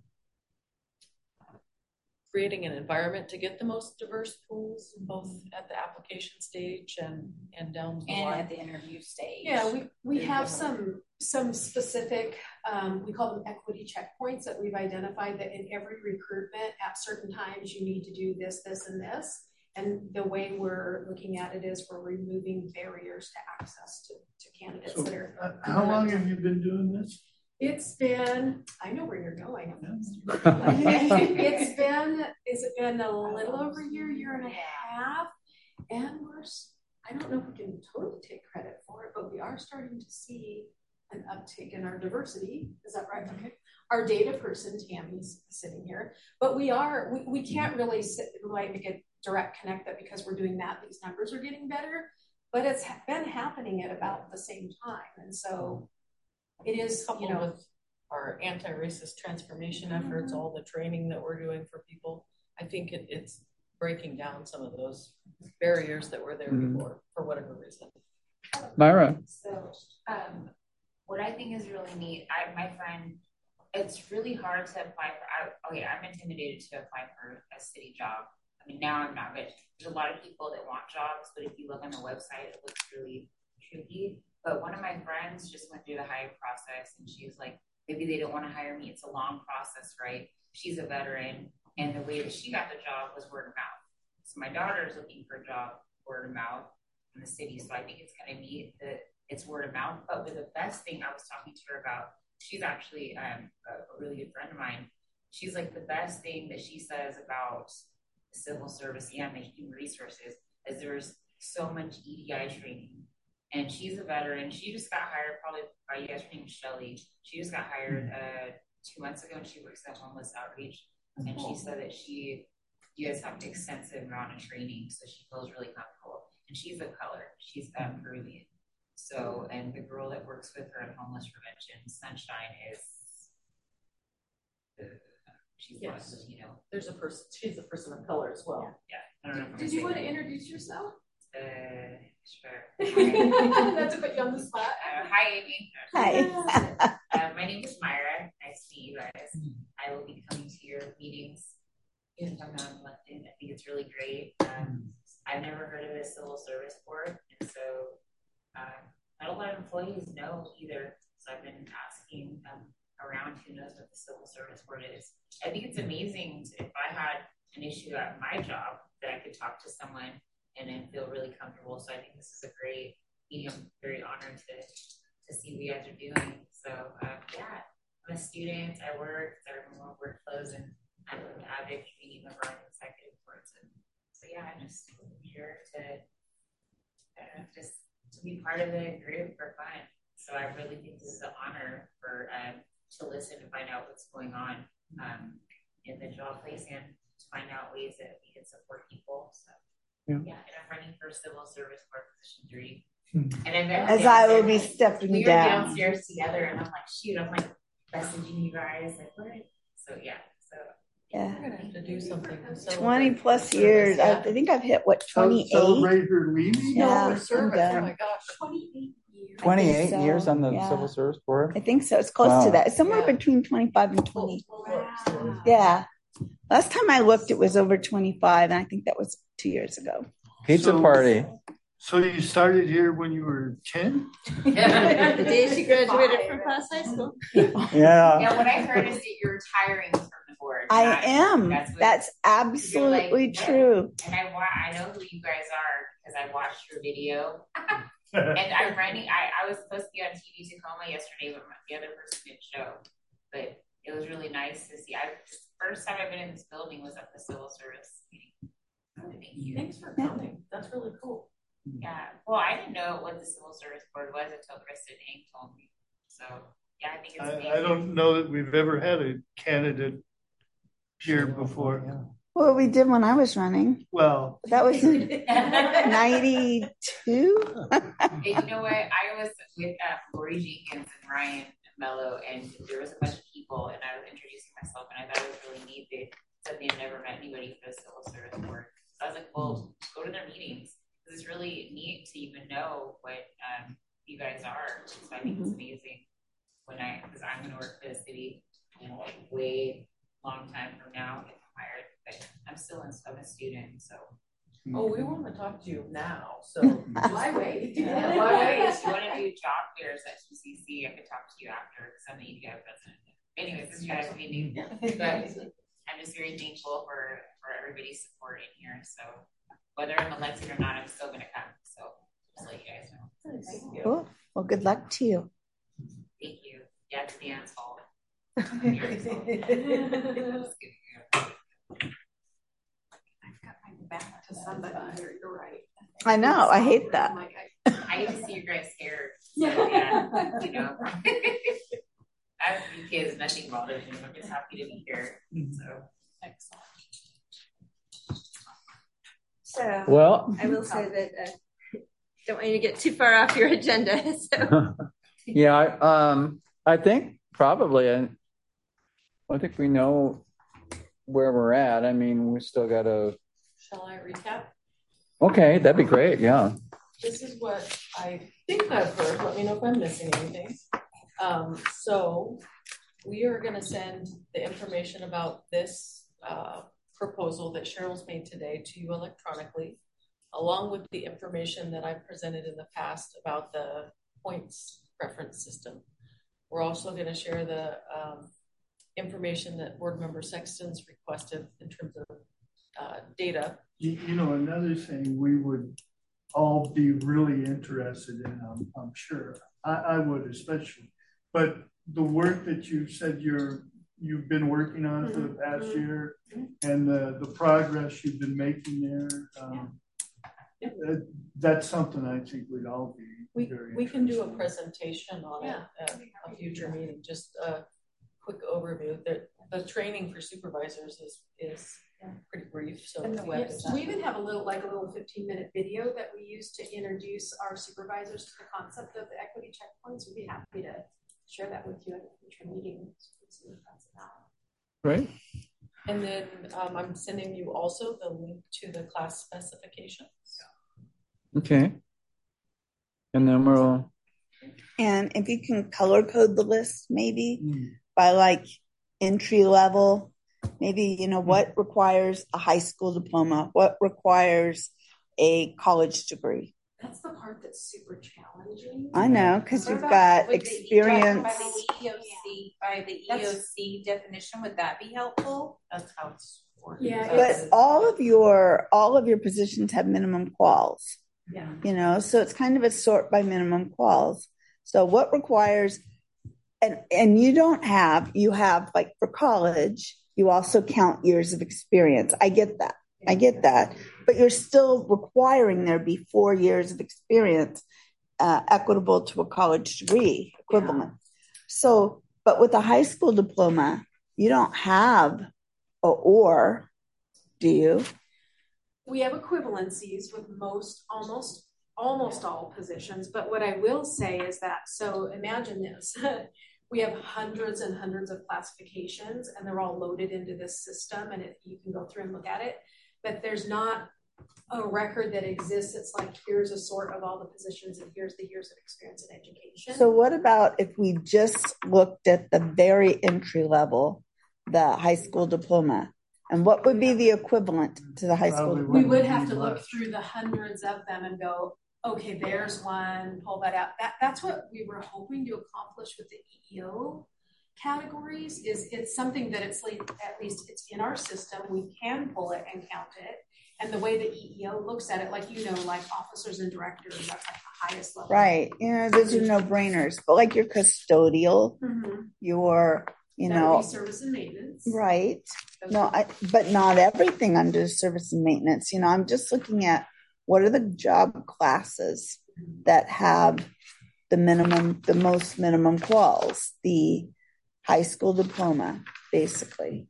creating an environment to get the most diverse pools, both at the application stage and and down the And line. at the interview stage. Yeah, we, we have some some specific, um, we call them equity checkpoints that we've identified that in every recruitment at certain times you need to do this, this, and this. And the way we're looking at it is we're removing barriers to access to, to candidates So, that are. uh, how long have you been doing this? It's been, I know where you're going. It's been, is it been a little over a year, year and a half? And we're, I don't know if we can totally take credit for it, but we are starting to see an uptick in our diversity. Is that right? Okay. Our data person, Tammy's sitting here, but we are, we, we can't really sit, like make a direct connect that because we're doing that, these numbers are getting better, but it's been happening at about the same time. And so it is, Coupled you know, with our anti-racist transformation efforts, all the training that we're doing for people, I think it, it's breaking down some of those barriers that were there Mhm. before for whatever reason. Myra. So, um, what I think is really neat, I my friend, it's really hard to apply for. I, okay, I'm intimidated to apply for a city job. I mean, now I'm not, but there's a lot of people that want jobs. But if you look on the website, it looks really tricky. But one of my friends just went through the hiring process, and she was like, maybe they don't want to hire me. It's a long process, right? She's a veteran, and the way that she got the job was word of mouth. So my daughter is looking for a job, word of mouth in the city. So I think it's kind of neat that it's word of mouth. But with the best thing I was talking to her about, she's actually um, a, a really good friend of mine. She's like, the best thing that she says about the civil service and the human resources is there's so much E D I training. And she's a veteran. She just got hired probably by you guys. Her name is Shelly. She just got hired uh, two months ago, and she works at Homeless Outreach. And she said that she, you guys have an extensive amount of training, so she feels really comfortable. And she's a color. She's um, Peruvian. So, and the girl that works with her in homeless prevention, Sunshine, is uh, she's Yes. lost, you know. There's a person, she's a person of color as well. Yeah. I don't know if I'm did you saying want to that. introduce yourself? Uh, sure. Not to put you on the spot. Uh, hi, Amy. Hi. uh, my name is Myra. Nice to meet you guys. I will be coming to your meetings if I'm not in London. I think it's really great. Um, I've never heard of the Civil Service Board, and so uh, not a lot of employees know either. So I've been asking um, around who knows what the Civil Service Board is. I think it's amazing to, if I had an issue at my job that I could talk to someone and then feel really comfortable. So I think this is a great meeting. I'm very honored to to see what you guys are doing. So uh, yeah, I'm a student. I work. I remove work clothes, and I'm an avid community member on executive boards. And so yeah, I'm just here to uh, just to be part of the group for fun. So I really think this is an honor for um, to listen and find out what's going on um, in the job place and to find out ways that we can support people. So. Yeah. yeah, and I'm running for Civil Service Board position three. And I'm As I will be stepping we down. were downstairs together, and I'm like, shoot, I'm like messaging you guys, like, what? So yeah, so yeah, we're gonna have to do something. Twenty plus years. I, I think I've hit what twenty-eight. Celebrate her leaving. Yeah, no, service. I'm Oh done. my gosh, twenty-eight years. twenty-eight so, years on the yeah. Civil Service Board. I think so. It's close Wow. to that. It's somewhere Yeah. between twenty-five and twenty. Wow. Yeah. Last time I looked, it was over twenty-five, and I think that was two years ago. Pizza So- party. So you started here when you were ten? The day she graduated from Class High School. Yeah. yeah. What I heard is that you're retiring from the board. I That- am. That's, what, That's absolutely like, true. And I wa- I know who you guys are because I watched your video. And I'm running. I, I was supposed to be on T V Tacoma yesterday, but my, the other person didn't show. But it was really nice to see. I the first time I've been in this building was at the Civil Service meeting. So thank you. thanks for coming. That's really cool. Yeah. Well, I didn't know what the Civil Service Board was until Kristen Ing told me. So yeah, I think it's amazing. I, I don't know that we've ever had a candidate here before. Well, we did when I was running. Well, That was in ninety-two. And you know what? I was with uh, Lori Jenkins and Ryan Mello, and there was a bunch of people, and I was introducing myself, and I thought it was really neat. They said they had never met anybody for the Civil Service Board. So I was like, well, go to their meetings. Because it's really neat to even know what um, you guys are. So I think it's amazing when I, because I'm going to work for the city, you know, like way long time from now if I'm hired. But I'm still in, I'm a student, so. Oh, we want to talk to you now. So Why wait? Yeah, why wait? If you want to do job fairs at T C C, I could talk to you after because I'm the E D I president. Anyways, this is guys meeting. But I'm just very thankful for, for everybody's support in here. So whether I'm elected or not, I'm still going to come. So just let you guys know. Thank you. Cool. Well, good luck to you. Thank you. Yeah, it's Dan's fault. Back to somebody here. You're right. I know. I hate that. I hate to see you guys scared. So, yeah, you know. I have three kids, nothing bothers me. I'm just happy to be here. So, excellent. So, well, I will say that uh, don't want you to get too far off your agenda. So, yeah, I, um, I think probably, I, I think we know where we're at. I mean, we still got to. Shall I recap? Okay, that'd be great. Yeah. This is what I think I've heard. Let me know if I'm missing anything. Um, so we are going to send the information about this uh, proposal that Cheryl's made today to you electronically, along with the information that I've presented in the past about the points preference system. We're also going to share the um, information that Board Member Sexton's requested in terms of uh, data. You, you know, another thing we would all be really interested in, I'm, I'm sure. I, I would especially. But the work that you said you're, you've been working on mm-hmm. for the past mm-hmm. year and the, the progress you've been making there, um, yeah. uh, that's something I think we'd all be we, very We can do a presentation on yeah. it at a future meeting, just a quick overview. The, the training for supervisors is, is yeah. pretty brief. So and the web yes, we even have a little, like a little fifteen minute video that we use to introduce our supervisors to the concept of the equity checkpoints. We'd be happy to share that with you at a future meeting. So that's about. Right. And then um, I'm sending you also the link to the class specifications. Okay. And then we'll. And if you can color code the list, maybe mm. by like entry level. Maybe, you know, what requires a high school diploma? What requires a college degree? That's the part that's super challenging. I know, because you've got experience. By the E O C, by the E O C definition, would that be helpful? That's how it's working. Yeah, but all of your all of your positions have minimum quals. Yeah. You know, so it's kind of a sort by minimum quals. So what requires, and and you don't have, you have like for college, you also count years of experience. I get that. I get that. But you're still requiring there be four years of experience uh, equitable to a college degree equivalent. Yeah. So, but with a high school diploma, you don't have a or, do you? We have equivalencies with most, almost, almost all positions. But what I will say is that, so imagine this. We have hundreds and hundreds of classifications and they're all loaded into this system and it, you can go through and look at it, but there's not a record that exists. It's like, here's a sort of all the positions and here's the years of experience in education. So what about if we just looked at the very entry level, the high school diploma, and what would be the equivalent to the high school diploma? We would have to look through the hundreds of them and go, okay, there's one, pull that out. That, that's what we were hoping to accomplish with the E E O categories is it's something that it's like, at least it's in our system. We can pull it and count it. And the way the E E O looks at it, like, you know, like officers and directors, that's like the highest level. Right. Yeah, those are no brainers. But like your custodial, mm-hmm. your, you that know. Would be service and maintenance. Right. Those no, I, but not everything under service and maintenance. You know, I'm just looking at what are the job classes that have the minimum, the most minimum quals, the high school diploma, basically.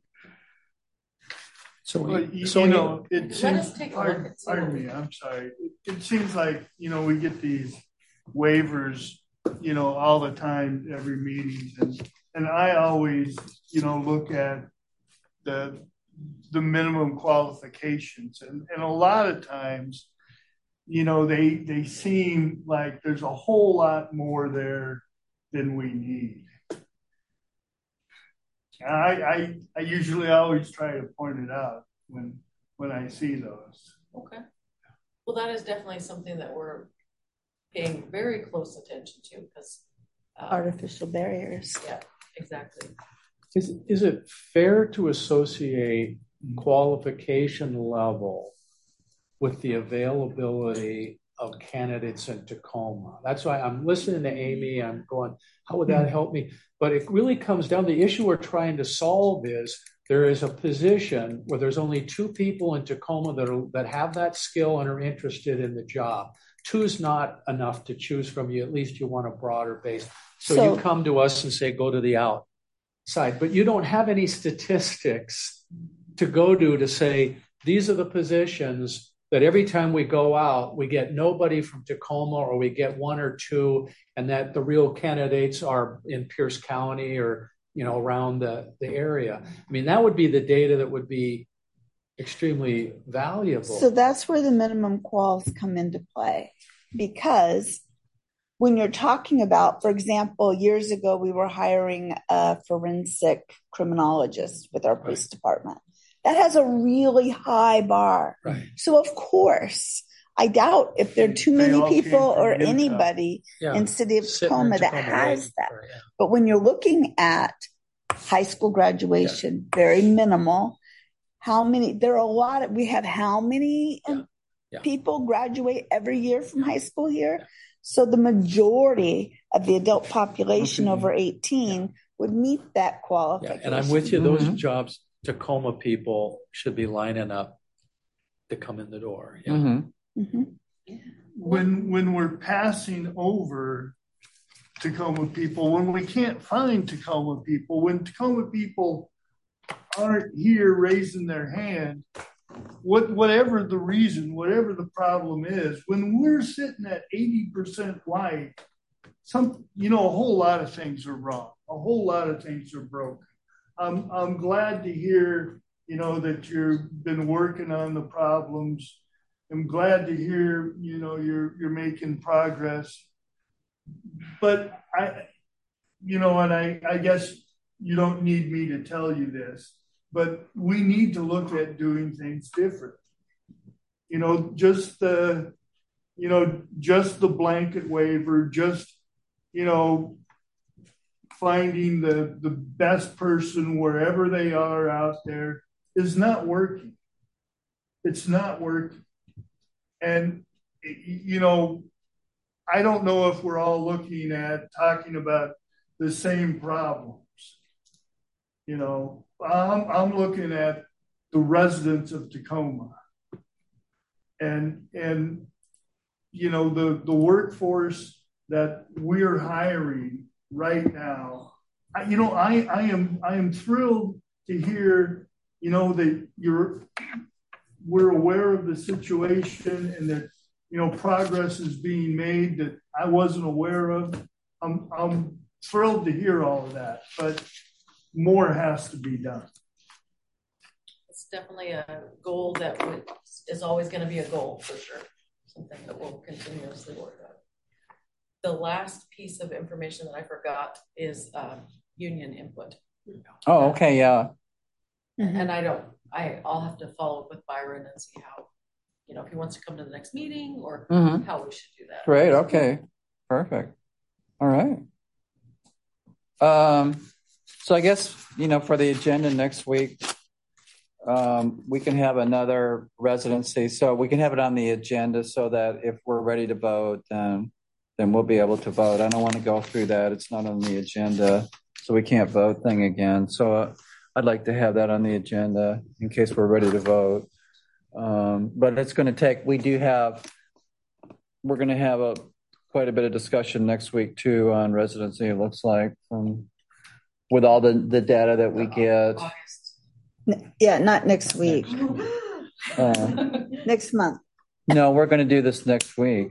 So, we, well, you, so you know, it seems, pardon, pardon me, I'm sorry. It, it seems like, you know, we get these waivers, you know, all the time, every meeting. And, and I always, you know, look at the, the minimum qualifications. And, and a lot of times, you know, they they seem like there's a whole lot more there than we need. I I, I usually always try to point it out when when I see those. Okay. Well, that is definitely something that we're paying very close attention to because um, artificial barriers. Yeah, exactly. Is is it fair to associate qualification level with the availability of candidates in Tacoma. That's why I'm listening to Amy. I'm going, how would that help me? But it really comes down, the issue we're trying to solve is there is a position where there's only two people in Tacoma that are, that have that skill and are interested in the job. Two is not enough to choose from. You at least you want a broader base. So, so you come to us and say, go to the outside, but you don't have any statistics to go to to say, these are the positions that every time we go out, we get nobody from Tacoma or we get one or two, and that the real candidates are in Pierce County or, you know, around the, the area. I mean, that would be the data that would be extremely valuable. So that's where the minimum quals come into play, because when you're talking about, for example, years ago, we were hiring a forensic criminologist with our police right. department. That has a really high bar. Right. So, of course, I doubt if there are too many people or anybody yeah. in city of Tacoma that has that. Or, yeah. But when you're looking at high school graduation, yeah. very minimal. How many? There are a lot of, we have how many yeah. Yeah. people graduate every year from high school here? Yeah. So the majority of the adult population okay. over eighteen yeah. would meet that qualification. Yeah. And I'm with you, those mm-hmm. jobs, Tacoma people should be lining up to come in the door. Yeah. Mm-hmm. Mm-hmm. When when we're passing over Tacoma people, when we can't find Tacoma people, when Tacoma people aren't here raising their hand, what whatever the reason, whatever the problem is, when we're sitting at eighty percent white, some you know a whole lot of things are wrong. A whole lot of things are broken. I'm I'm glad to hear, you know, that you've been working on the problems. I'm glad to hear, you know, you're you're making progress. But I, you know, and I, I guess you don't need me to tell you this, but we need to look at doing things different. You know, just the, you know, just the blanket waiver, just, you know, finding the, the best person wherever they are out there is not working. It's not working. And, you know, I don't know if we're all looking at talking about the same problems. You know, I'm, I'm looking at the residents of Tacoma and, and, you know, the, the workforce that we're hiring right now. I, you know, I, I am I am thrilled to hear, you know, that you're we're aware of the situation and that, you know, progress is being made that I wasn't aware of. I'm I'm thrilled to hear all of that, but more has to be done. It's definitely a goal that would, is always going to be a goal for sure. Something that we'll continuously work on. The last piece of information that I forgot is uh, union input. Oh, okay, yeah. And I don't, I, I'll have to follow up with Byron and see how, you know, if he wants to come to the next meeting or mm-hmm. how we should do that. Great, okay, perfect. All right. Um, so I guess, you know, for the agenda next week, um, we can have another residency. So we can have it on the agenda so that if we're ready to vote, then then we'll be able to vote. I don't want to go through that. It's not on the agenda, so we can't vote thing again. So uh, I'd like to have that on the agenda in case we're ready to vote. Um, but it's going to take, we do have, we're going to have a quite a bit of discussion next week too on residency, it looks like, from with all the, the data that we get. Yeah, not next week. Uh, next month. No, we're going to do this next week.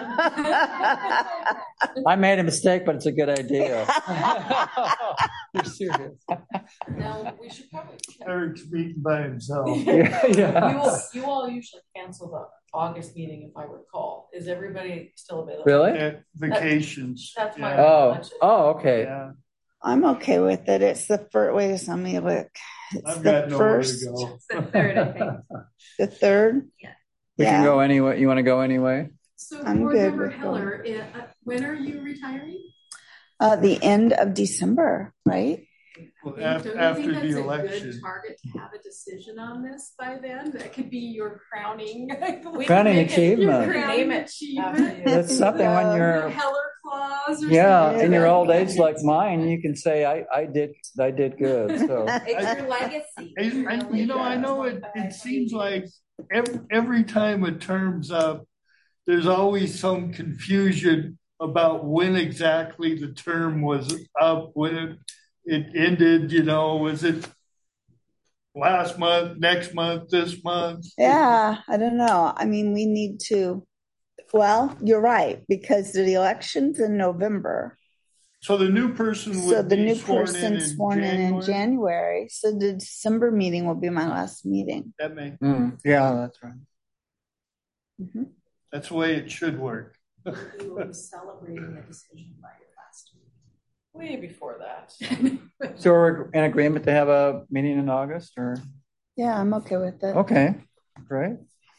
I made a mistake, but it's a good idea. You're serious. No, we should probably. Eric's beaten by himself. yeah, yeah. You, all, you all usually cancel the August meeting, if I recall. Is everybody still available? Really? At vacations. That's, that's my yeah. Oh, oh, okay. Yeah. I'm okay with it. It's the first. Wait a minute, let me look. It's I've the got first. nowhere to go. It's the third, I think. The third. Yeah. We yeah. can go anyway. You want to go anyway? So, I'm Board good Member with Heller, uh, when are you retiring? Uh, the end of December, right? Well, Do after, you after think that's the a election. good target to have a decision on this by then? That could be your crowning Crowning achievement. Your crowning Name it achievement. That's something when you're Heller clause. Or yeah something. in your old age like mine, you can say I I did I did good. So It's your legacy. I, I, you know, I know it. It seems like every, every time a term's up, there's always some confusion about when exactly the term was up, when it, it ended. You know, was it last month, next month, this month? Yeah, I don't know. I mean, we need to. Well, you're right, because the election's in November. So the new person would So the be new sworn person in in sworn in in January? January. So the December meeting will be my last meeting. That may mm, yeah, that's right. Mm-hmm. that's the way it should work. You will be celebrating the decision by your last meeting. Way before that. So we're in agreement to have a meeting in August, or Yeah, I'm okay with it. okay, great.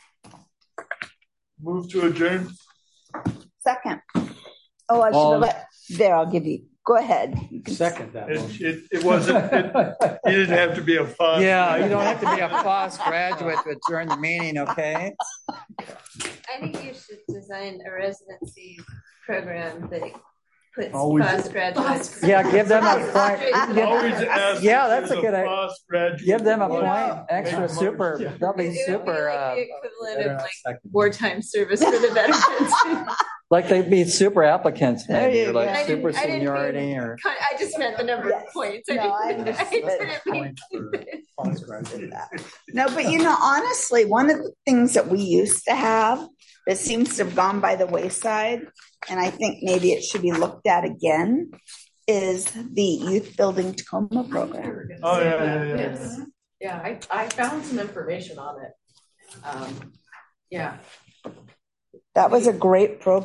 Move to adjourn. Second. Oh, I should All- have let. There, I'll give you. Go ahead. Second that It, motion. it, it wasn't. It, you didn't have to be a fun. Yeah, you don't have to be a Foss graduate to adjourn the meeting, okay? I think you should design a residency program that puts Always- Foss graduates. Yeah, give them a point. Give- Always ask yeah, if that's a there's good idea. Foss graduate. Give them a You point, know, extra super. Yeah. They'll be It would be super. like Uh, the equivalent of like wartime service for the veterans. like they'd be super applicants, There maybe, you or go. like I didn't- super I didn't seniority, mean- or I just meant the number of points. I No, I didn't, I understood. didn't mean. No, but you know, honestly, one of the things that we used to have that seems to have gone by the wayside, and I think maybe it should be looked at again, is the Youth Building Tacoma program. Oh, yeah, yeah, yeah. Yes. Yeah, I, I found some information on it. Um, yeah. That was a great program.